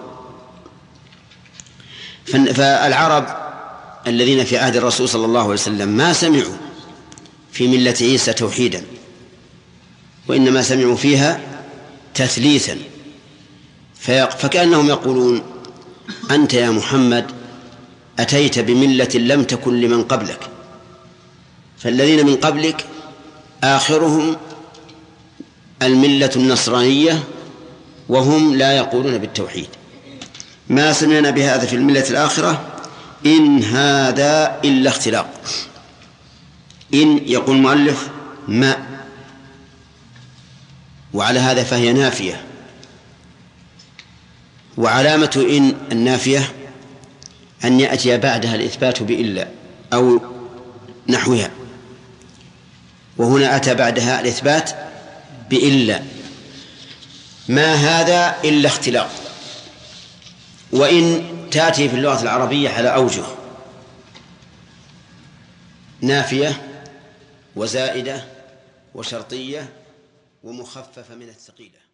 Speaker 2: فالعرب الذين في عهد الرسول صلى الله عليه وسلم ما سمعوا في ملة عيسى توحيدا، وإنما سمعوا فيها تثليثا، فكأنهم يقولون أنت يا محمد أتيت بملة لم تكن لمن قبلك، فالذين من قبلك آخرهم الملة النصرانية وهم لا يقولون بالتوحيد. ما سمعنا بهذا في الملة الآخرة إن هذا إلا اختلاق. إن يقول المؤلف ما، وعلى هذا فهي نافية، وعلامة إن النافية أن يأتي بعدها الإثبات بإلا أو نحوها، وهنا أتى بعدها الإثبات بإلا. ما هذا إلا اختلاق. وإن تأتي في اللغة العربية على أوجه: نافية وزائدة وشرطية ومخففة من الثقيلة.